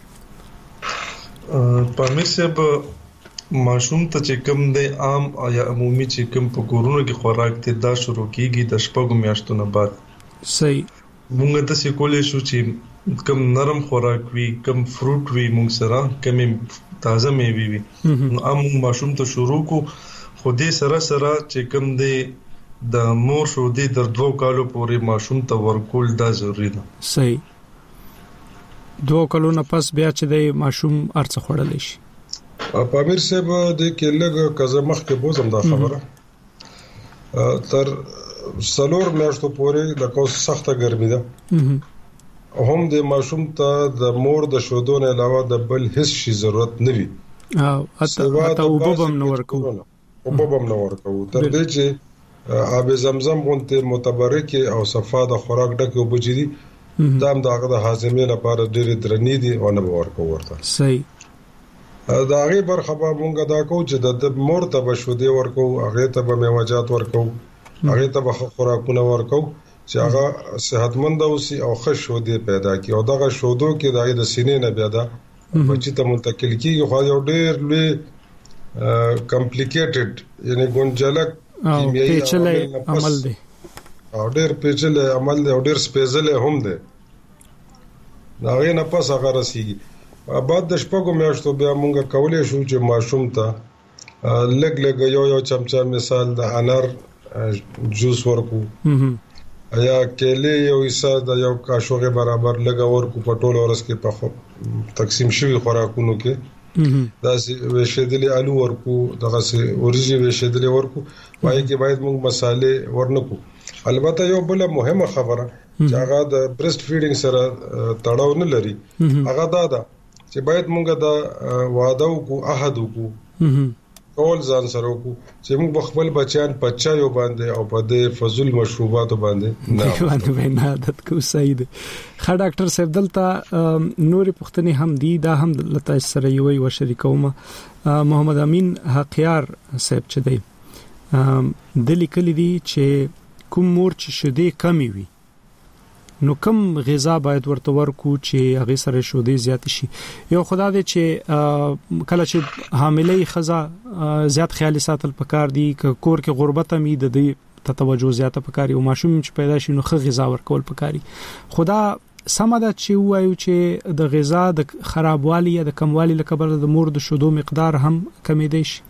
پامیر صاحب ماشوم ته چې کوم د عام یا عمومي چې کوم په کورونو کې خوراک ته دا شروع کیږي د شپږو میاشتو نه بعد. صحیح. موږ ته څه کولای شو چې کم نرم خوراک وي، کم فروټ وي، موږ سره کم تازه میوه وي نو عام ماشوم ته شروع کو. خو دې سره سره چې کم دی د مور شو دې تر دوه کالو پورې ماشوم ته ورکول دا ضروری ده. صحیح. دوه کالو نه پس بیا چې د ماشوم ارڅ خوړل شي. پامیر صاحب د کې لګ کزه مخ کې بوزم دا خبره تر سلور میاشتو پورې د کوس سخته ګرمي ده هم د ماشوم ته د مور د شودو نه علاوه د بل هیڅ شي ضرورت نه وي. او اته وبم نو ورکو وبم نو ورکو تر دې چې آب زمزم غونته متبرک او صفا د خوراک ډکه وبجدي دام دغه د هاضمې لپاره ډېر درنې دي او نه ورکو ورته. صحیح. دا غي برخه به مونږ دا کو چې د مور ته بشودي ورکو، هغه ته به میوجات ورکو، هغه ته به خوراکونه ورکو چې هغه صحتمند اوسي او ښه شودي پیدا کی. او دغه شودو کې د سینې نه بیا دا بچی ته منتقل کیږي. خو یو ډېر لوی کمپلیکیټډ یعنی ګونجلک کیمیاوي عمل دی او ډېر پیچلې عمل دی او ډېر سپیشل هم دی. دا غي نه پس هغه رسیږي. بعد د شپږو میاشتو بیا مونږ کولای شو چې ماشوم ته لګ لګ یو یو چمچا مثال د انار جوس ورکو یا کېله یو حصہ د یو کاشوغه برابر لګا ورکو په ټول ورس کې په تقسیم شوی خوراکونو کې دا سي وشیدلې آلو ورکو دغه سي اوريجي وشیدلې ورکو وایي کې باید موږ مصالې ورنکو. البته یو بل مهمه خبره چې هغه د برست فیډینګ سره تړاو نه لري هغه دا ده چې باید موږ دا وعده وکړو عهد وکړو ټول ځان سره وکړو چې موږ خپل بچیان په چایو باندې او په دې فضل مشروباتو باندې نه باندې نه عادت کو. صحیح ده. خا ډاکټر صاحب دلته نورې پوښتنې هم دي دا هم لته سره یو یو شریکوم. محمد امین حقیار صاحب چې دی د لیکلي دي چې کوم مور چې شیدې کمی وي نو کم غذا باید ورته ورکو چې هغه سره شودې زیات شي. یو خدای دې چې کله چې حاملې خزا زیات خیال ساتل پکار دي ک کور کې غربت امید دي ته توجه زیاته پکاري او ماشوم چې پیدا شي نو خه غذا ورکول پکاري. خدا سمدا چې وایو چې د غذا د خرابوالي یا د کموالي لکبر د مور د شودو مقدار هم کمی دی شي.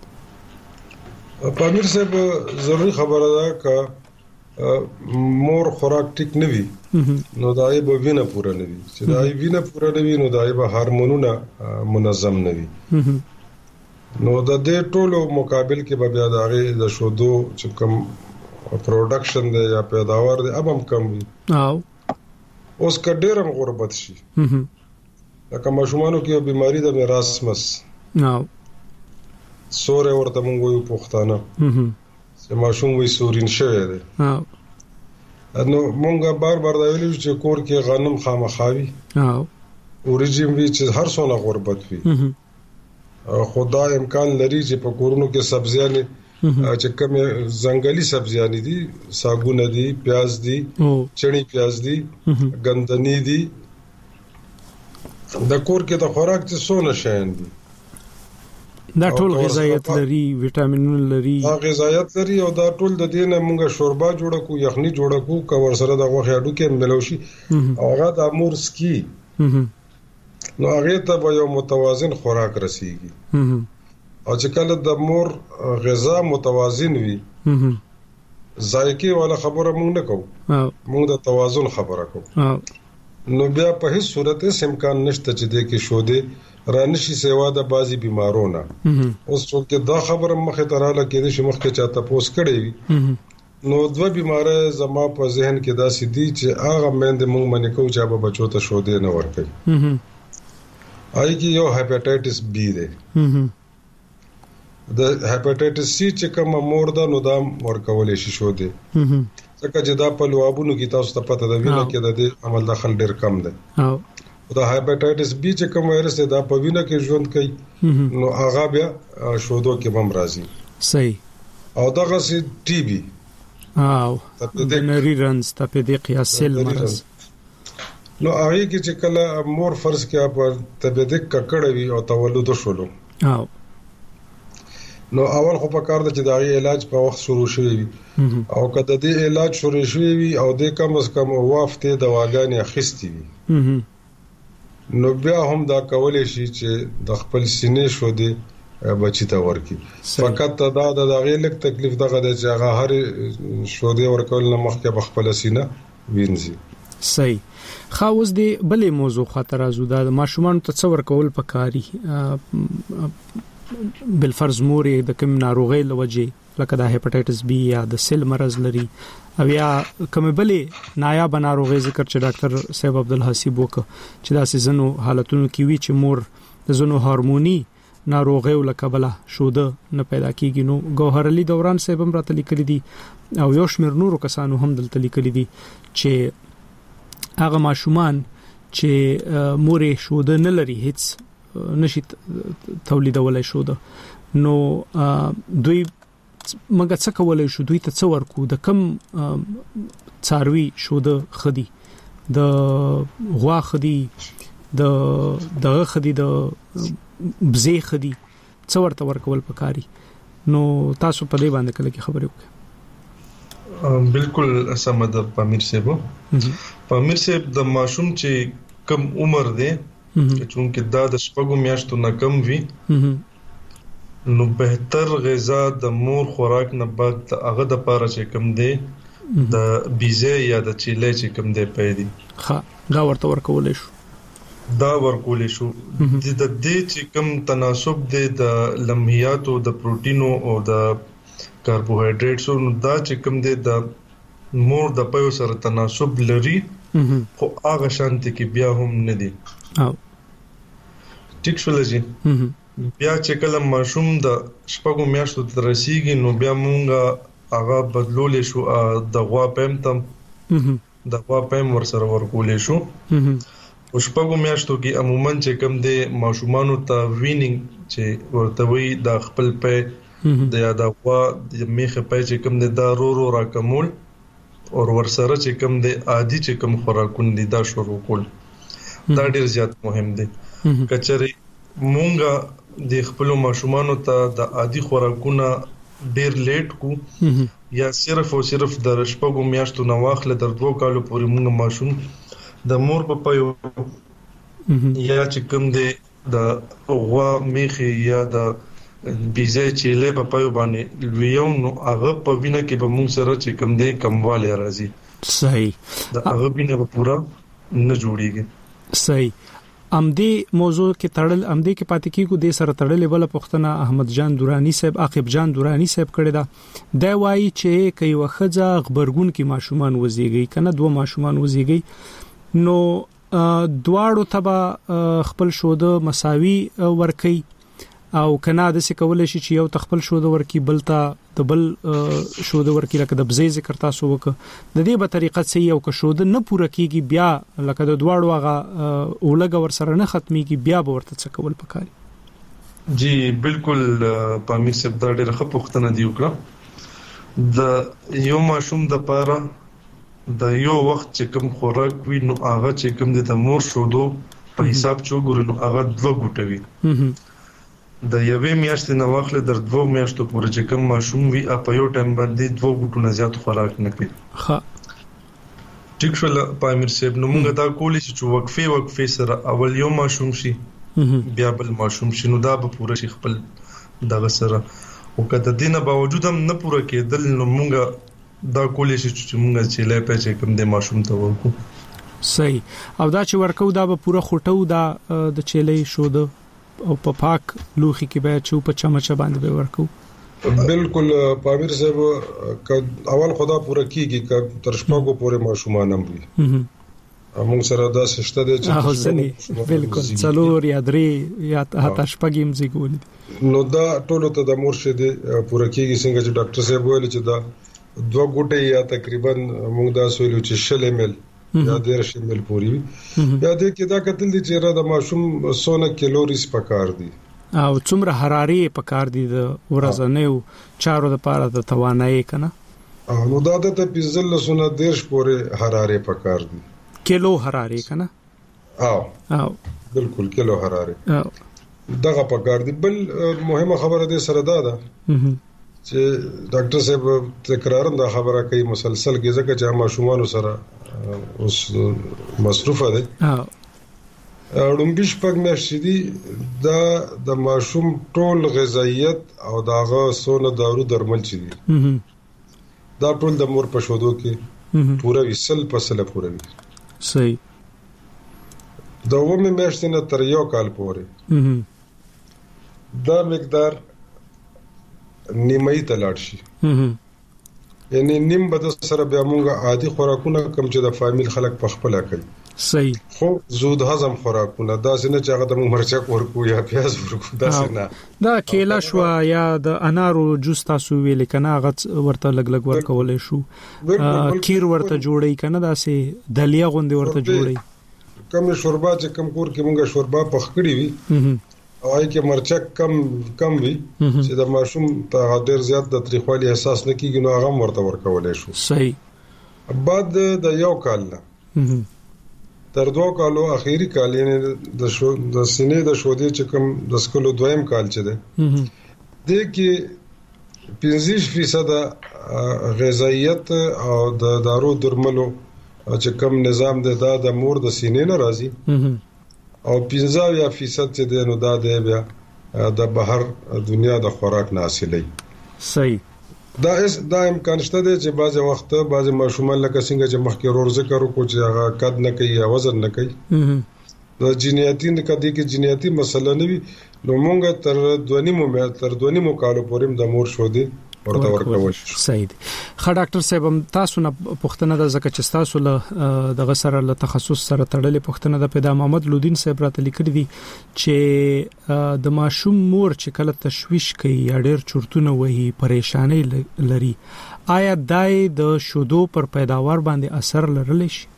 پامیر صاحب ضروری خبره ده ک مور خوراک ټیک نه وي نو دای به وینه پوره نه وي. چې دای وینه پوره نه وي نو دای به هورمونونه منظم نه وي. نو د دې ټولو مقابل کې به بیا دغه د شودو چې کوم پروډکشن دی یا پیداوار دی اب هم کم وي او اوس کډیرم غربت شي. لکه ماشومانو کې یو بیماری د میراسمس نو سورې ورته مونږ یو پښتانه چې ماشوم وې سورین شوی دی. نو مونږه بار بار دا ویل چې کور کې غنم خامخاوي او اوریجن وی چې هر څونه غربت وي خدا امکان لري چې په کورونو کې سبزیان چې کوم ځنګلي سبزیان دي ساګونه دي پیاز دي چڼي پیاز دي ګندنی دي د کور کې د خوراک څه سونه شین دي دا ټول غذایت لري وټامینونه لري دا غذایت لري او دا ټول د دینه مونږه شوربا جوړه کو یخني جوړه کو کور سره د غوښه اډو کې ملوشي او هغه د امور سکی نو هغه ته به یو متوازن خوراک رسیږي او چې کله د مور غذا متوازن وي ذایقه والا خبره مونږ نه کوو مونږ د توازن خبره کوو نو بیا په هیڅ صورت هیڅ امکان نشته چې د کې شوده رانشي سیوا د بازي بیمارونه اوس څوک دا خبره مخه تراله کې چې مخکې چاته پوس کړي وي نو دوه بیماره زما په ذهن کې دا سدي چې هغه مند مونږ باندې کو چې به بچو ته شوده نه ورکړي آی کې یو هپاتایټس بی دی د هپاتایټس سی چې کوم مور ده نو دا ورکول شي شوده ځکه چې دا په لوابونو کې تاسو ته پته ده وینه کې د عمل داخل ډیر کم ده او دا هپاتایټس بی چې کوم وایرس دی دا په وینه کې ژوند کوي نو هغه بیا شودو کې بم راځي صحیح او دغه سي ټي بي او د نری رنز ته په دې قیاس سیل مرز نو هغه کې چې کله مور فرض کې په تبدیک ککړه وي او تولد شولو او نو اول خو په کار د چې دا علاج په وخت شروع شوی وي او کله د علاج شروع شوی وي او د کم از کم وافته دواګانې اخیستي وي نو بیا هم دا کولای شي چې د خپل سینې شو دی بچی ته ورکی فقط دا د دغه لک تکلیف دغه د چې هغه هر شو دی ورکول نه مخکې په خپل سینه وینځي صحیح خاوس دی بلې موضوع خاطر ازوده د ماشومان ته څور کول پکاري بل فرض موري د کوم ناروغي لوجه لکه د هپاتایټس بی یا د سیل مرز لري او یا کوم بلې نایاب ناروغي ذکر چې ډاکټر صاحب عبدالحسیب وک چې دا سيزونو حالتونو کې وی چې مور د زونو هورموني ناروغي ولکبله شوده نه پیدا کیږي نو ګوهر علي دوران صاحب هم راته لیکلي دي او یو شمیر نورو کسانو هم دلته لیکلي دي چې هغه ماشومان چې مورې شوده نه لري هیڅ نشي تولیدولای شوده نو دوی مګه څه کولای شو دوی ته څو ورکو د کم څاروي شوده خدي د غوا خدي د دغه خدي د بزې خدي څو ورته ورکول پکاري نو تاسو په دې باندې کله کې خبرې وکړه بالکل سمد پامیر صاحب پامیر صاحب د ماشوم چې کم عمر دی چونکه دا د شپږو میاشتو نه کم وي نو بهتر غذا د مور خوراک نه بعد هغه د پاره چې کم دی د بیزه یا د چیلې چې کم دی پیدا ها دا ورته ورکول شو دا ورکول شو د دې چې کم تناسب دی د لمحیاتو د پروتینو او د کاربوهایډریټسو نو دا چې کم دی د مور د پيو سره تناسب لري خو هغه شانتي کې بیا هم نه دی او ټیک شو لږی بیا چې کله ماشوم د شپږو میاشتو تر رسیدي نو بیا مونږه هغه بدلول شو د غوا پم تم د غوا پم ورسره ورکول شو او شپږو میاشتو کې عموما چې کم دی ماشومانو ته وینینګ چې ورته وي د خپل په د یاد غوا د میخه په چې کم دی دا رو رو راکمول او ورسره چې کم دی عادي چې کم خوراکون دي دا شروع کول دا ډیر زیات مهم دی کچري مونږه د خپل ماشومانو ته د عادي خوراکونه ډیر لیټ کو یا صرف او صرف د شپږو میاشتو نه واخله در دوه کالو پورې مونږ ماشوم د مور په پيو یا چې کوم دی د غوا میخي یا د بيزه چيله په پيو باندې ویوم نو هغه په وینه کې به مونږ سره چې کوم دی کمواله راځي صحیح دا هغه وینه په پورا نه جوړیږي صحیح امدی موضوع کې تړل امدی کې پاتې کیږي د سره تړلې بل پښتنه احمد جان دورانی صاحب عاقب جان دورانی صاحب کړی دا د وایي چې کوي وخزه خبرګون کې ماشومان وزيږي کنه دوه ماشومان وزيږي نو دواړو تبا خپل شوده مساوي ورکی او کنه د څه کول شي چې یو تخپل شوده ورکی بلتا د بل شوده ورکی لکه د بزې ذکر تاسو وک د دې په طریقه چې یو که شوده نه پوره کیږي بیا لکه د دواړو هغه اولګ ور سره نه ختميږي بیا به ورته څه کول پکاري جی بالکل پامیر صاحب دا ډېر ښه پوښتنه دی وکړه د یو ماشوم د پاره د یو وخت چې کوم خوراک وي نو هغه چې کوم د مور شودو په حساب چوغور نو هغه دوه ګټوي د یوې میاشتې نه واخله در دوه میاشتو پورې چې کوم ماشوم وي په یو ټایم باندې دوه ګټونه زیات خوراک نه کوي ها ټیک شو پامیر صاحب نو موږ دا کولی چې وقفه وقفه سره اول یو ماشوم شي بیا بل ماشوم شي نو دا به پوره شي خپل دغه سره او کله د دینه باوجود هم نه پوره کېدل نو موږ دا کولې چې موږ چې لې په چې کوم د ماشوم ته ورکو. صحیح. او دا چې ورکو دا به پوره خوټو دا د چيلې شو د او په پاک لوخي کې به چې په چمچه باندې به ورکو. بالکل پامیر صاحب اول خدا پوره کیږي ک تر شپږو پورې ماشومان هم وي. موږ سره دا سشته دي چې بالکل څلور یا درې یا حتی شپږم زیګول. نو دا ټولو ته د مرشد پوره کیږي څنګه چې ډاکټر صاحب ویل چې دا دوه ګوټه یا تقریبا موږ دا سویلو چې شل مل یا ډیر شمل پوری وي. یا دې کې دا کتل دي چې را د ماشوم سونه کیلوریز پکار دي او څومره حراري پکار دي د ورځنیو چارو د پاره د توانایي کنه. نو دا د پنځل سونه ډیر پورې حراري پکار دي. کیلو حراري کنه. او او بالکل کیلو حراري او دغه پکار دي. بل مهمه خبره ده سره دا ده چې ډاکټر صاحب تکرارن دا خبره کوي مسلسل کې ځکه چې ماشومان سره اوس مصروفه ده. ها اړومبش پک مېشتي دي دا د ماشوم ټول غذایت او داغه سونه دارو درمل چي دي دا ټول د مور په شودو کې پورا وسل پسله پورا وي. صحیح. دا و مې مېشتي نه تر یو کال پورې دا مقدار نیمه ته لاړ شي. یعنی نیم بده سره بیا موږ عادي خوراکونه کم چې د فامیل خلک په خپل کوي. صحیح. خو زود هضم خوراکونه دا څنګه چې هغه د مرچک ورکو یا پیاز ورکو دا څنګه دا کیلا شو یا د انارو جوس تاسو ویل کنه هغه ورته لګ لګ ورکول شو. کیر ورته جوړی کنه دا سي دلیه غوندي ورته جوړی. کم شوربا چې کم کور کې موږ شوربا پخ کړی وي او هغه کې مرچک کم کم وي چې د ماشوم ته ډیر زیات د تریخوالي احساس نه کیږي نو هغه ورته ورکولای شو. صحیح. بعد د یو کال نه تر دوه کالو اخیری کال یعنی د شو د سینې د شودې چې کوم د سکولو دویم کال چي ده د کې پنځه فیصد غذایت او د دارو درملو چې کوم نظام ده دا د مور د سینې نه راځي او پنځه یا فیصد چې ده نو دا ده بیا د بهر دنیا د خوراک نه حاصلې. صحیح. دا اس دا امکان شته دی چې بعض وخت بعض ماشومان لکه څنګه چې مخکې ورور ذکر وکړو چې هغه قد نه کوي یا وزن نه کوي د جینیاتي نه کدي کې جینیاتي مسله نه وي نو مونږ تر دونیمو تر دونیمو کالو پورې د مور شو دي ورته ورکول. صحیح. خا ډاکټر صاحب تاسو نه پښتنه د زکه چې تاسو له دغه سره له تخصص سره تړلې پښتنه د پیدا محمد لودین صاحب راته لیکلي دي چې د ماشوم مور چې کله تشويش کوي یا ډېر چورتونه وهي پریشانی لري آیا دای د شودو پر پیداوار باندې اثر لرلی شي؟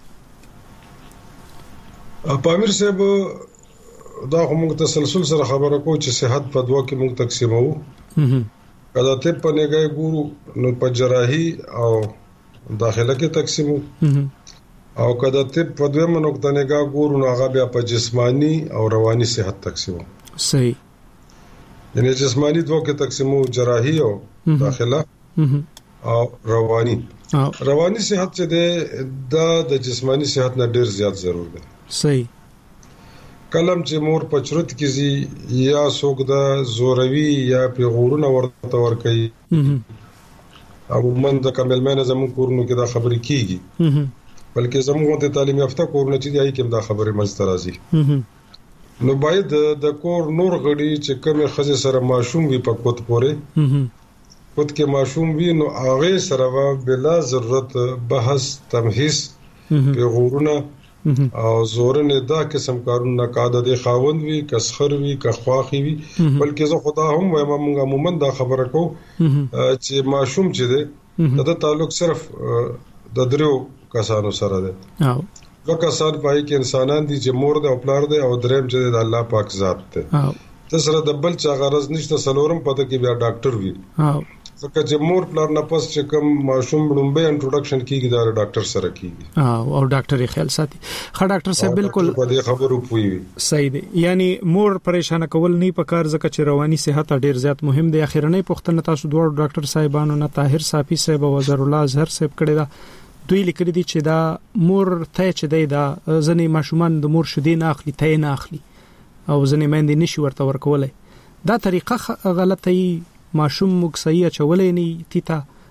پامیر صاحب دا کوم تسلسل سره خبره کو چې صحت په دوه کې موږ تقسیمو. کله ته په نګای ګورو نو په جراحي او داخله کې تقسیمو او کله ته په دوه منوکته نګا ګورو نو هغه بیا په جسمانی او رواني صحت تقسیمو. صحیح. یعنی جسمانی دوه کې تقسیمو جراحي او داخله او رواني. رواني صحت چې ده د د جسمانی صحت نه ډیر زیات ضرور ده. صحیح. کلم چې مور پچرت کیږي یا څوک د زوروي یا پیغورونه ورته ور کوي او من د کمل مینه زموږ کورونو کې دا خبرې کیږي بلکې زموږ د تعلیم یافته کورونه چې دی کې دا خبرې مزته راځي. نو باید د کور نور غړي چې کومه خزه سره ماشوم وي په کوت پورې کوت کې ماشوم وي نو هغه سره بلا ضرورت بحث تمهیز پیغورونه او زورنه دا قسم کارونه قاعده د خاوند وی کسخر وی کخواخي وی بلکې زه خدا هم وایم موږ عموما دا خبره کو چې ماشوم چې ده د تعلق صرف د درو کسانو سره ده. او کسان پای کې انسانان دي چې مور ده او پلار ده او دریم چې د الله پاک ذات ده. تسره د بل چا غرض نشته سلورم پته کې بیا ډاکټر وی ځکه چې مور پلار نه پس چې کوم ماشوم لومبه انټروډکشن کیږي دا ډاکټر سره کیږي او ډاکټر یې خیال ساتي. خا ډاکټر صاحب بالکل په دې خبرو پوي. صحیح دی. یعنی مور پریشان کول نه پکار ځکه چې رواني صحت ډیر زیات مهم دی. اخیرنۍ پښتنه تاسو دوه ډاکټر صاحبانو نه طاهر صافي صاحب او وزیر الله زهر صاحب کړي دا دوی لیکلي دي چې دا مور ته چې دی دا ځنې ماشومان د مور شیدې نه اخلي ته نه اخلي او ځنې مېندې نشي ورته ورکولای. دا طریقه غلطه ای ماشوم مکسیه چولې نه تیتا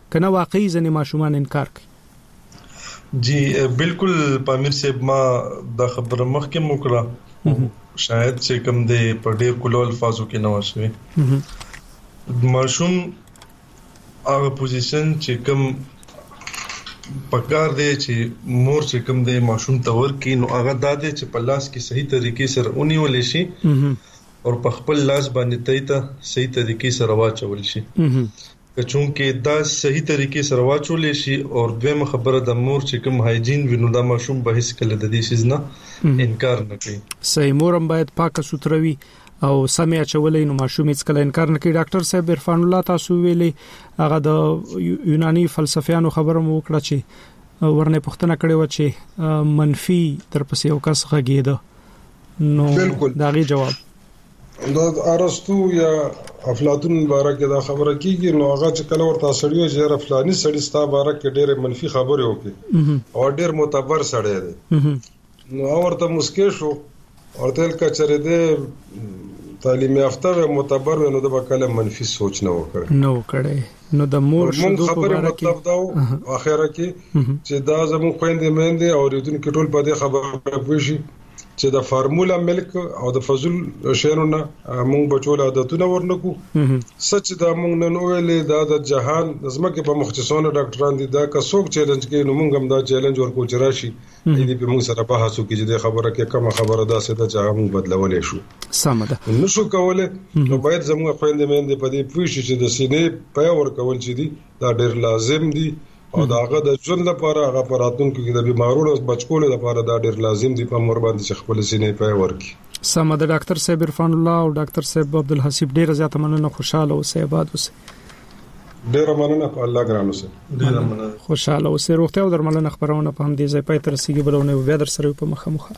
کنه واقعي ځنې ماشومان انکار کوي. جی بالکل پامیر صاحب ما دا خبره مخکې موکړه شاید چې کوم دې په ډېر کولو الفاظو کې نه وشوي ماشوم هغه پوزیشن چې کوم پکار دی چې مور چې کوم دې ماشوم تور کې نو هغه دادې چې په لاس کې صحیح طریقې سره اونیول شي او په خپل لاس باندې تایته صحیح طریقې سره واچول شي چونکه دا صحیح طریقې سره واچول شي او دویمه خبره د مور چې کوم هایجین وینو دا ماشوم به هیڅ کله د دې شیز نه انکار نه کوي. صحیح مورم باید پاکه سوتروي او سمې اچولې نو ماشوم هیڅ کله انکار نه کوي. ډاکټر صاحب عرفان الله تاسو ویلي هغه د یوناني فلسفیانو خبره مو وکړه چې ورنه پوښتنه کړې و چې منفي تر پسې یو کس غږیده نو دا غي جواب دا ارسطو یا افلاطون مبارک دا خبره کیږي نو هغه چې کله ورته سړیو چې افلانی سړی ستا مبارک ډېر منفي خبره وکړي او ډېر معتبر سړی دی نو ورته مسکه شو ورته کچره دی تعلیم یافته او معتبر نو د بکله منفي سوچ نه وکړي نو کړي نو د مور شدو خبره مطلب دا اخره کې چې دا زموږ خويندې مېندې او ریتون کې ټول په دې خبره پوښي چې د فارمولا ملک او د فضل شینونه مونږ بچول عادتونه ورنکو سچ دا مونږ نن ویلې دا د جهان زمکه په مختصونه ډاکټران دي دا که څوک چیلنج کوي نو مونږ هم دا چیلنج ورکو چې راشي دې په مونږ سره بحث وکړي چې خبره کې کومه خبره ده چې دا چې مونږ بدلولې شو سم ده نو شو کوله نو باید زموږ خويندې مېندې په دې پوښي چې د سینې په ور کول چې دي دا ډېر لازم دي او داغه د ژوند لپاره هغه پراتون کې د بیمارونو بچکول لپاره دا ډېر لازم دي په مور باندې چې خپل سینې په ورکی. سم ده ډاکټر صاحب عرفان الله او ډاکټر صاحب عبدالحسیب ډېر زیات مننه خوشاله اوسئ آباد اوسئ. ډېر مننه په الله ګران اوسئ. ډېر مننه خوشاله اوسئ. روغتیا او درملنه خبرونه په هم دې ځای پای تر رسیدي بلونه بیا در سره په مخه مخه.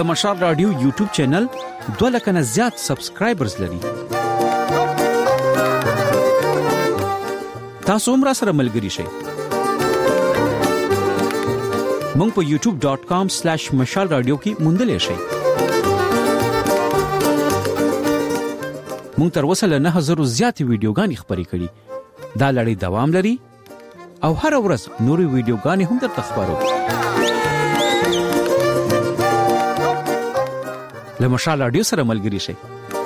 مشال رادیو یوټیوب چینل دوه لکه نه زیات سبسکرایبرز لري. تاسو هم را سره ملګري شئ. مونږ په یوټیوب ډاٹ کام سلیش مشال رادیو کې موندلې شئ. مونږ تر اوسه له نه هزار زیاتې ویډیوګانې خپرې کړې. دا لړۍ دوام لري او هر ورځ نورې ویډیوګانې هم درته خپرو. له مشال رادیو سره ملګري شئ.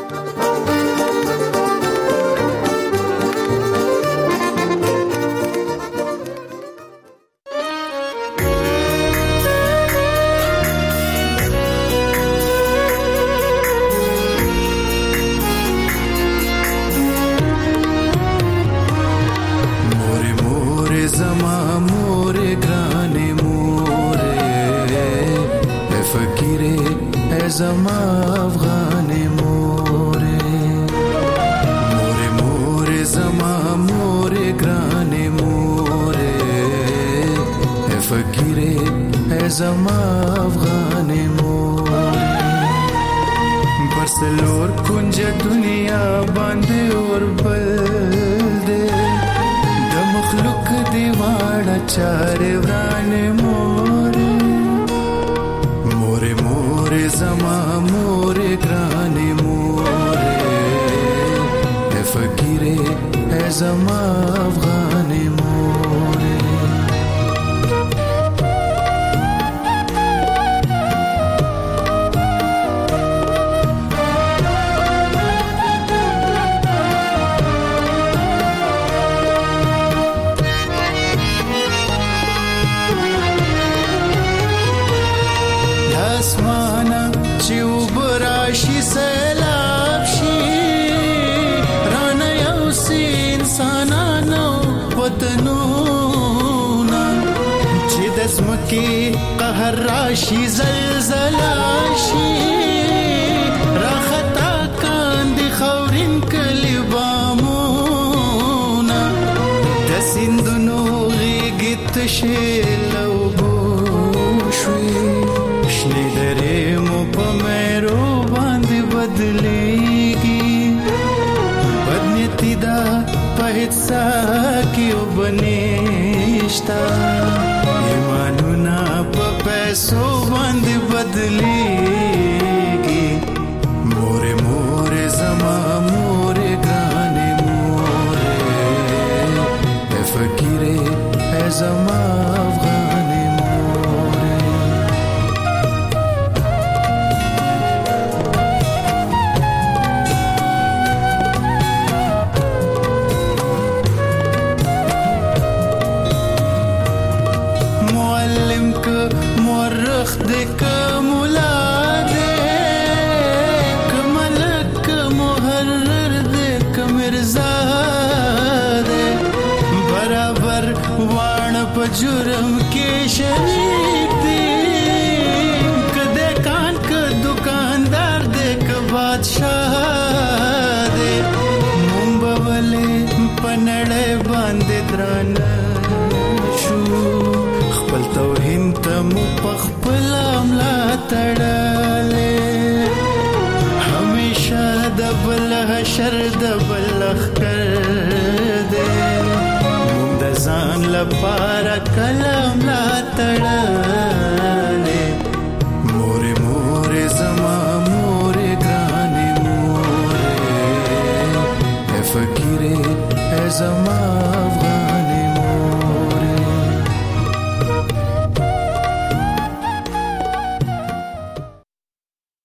زما افغان مورې مورې مورې زما مورې ګرانې مورې فقیرې زما افغان مورې برسلور کنج دنیا باندې اور بل دې د مخلوق دی واړه چارې ورانې مورې مورې مورې زما مورې ګرانې مورې فقیرې زما افغان مورې چې وبراشي سیلاب شي رانه یو سي انسانانو وطنونه چې د ځمکې قهر راشي زلزله شي راخطا کاندي خاورین کلي بامونه د سیندونو غېږې تشې له اوبو شوې شنې درې مو په مېرو باندې بدلېږي بدنیتي دا په هېڅ څه کې اوبه نشته ایمانونه په پیسو باندې بدلېږي مورې مورې زما مورې ګرانې مورې فقیرې زما افغان مورخ دې کمولا دې کملک محرر دې کمرزا دې برابر وان په جرم کې شریک دې کده کان ک دکاندار دې ک بادشاہ دې مونږ پنړې باندې درن شو خپل توهین ته مو پخپل املا تړلې همیشه د بل حشر د بل خر دې مونږ د ځان لپاره کلام لا تړلې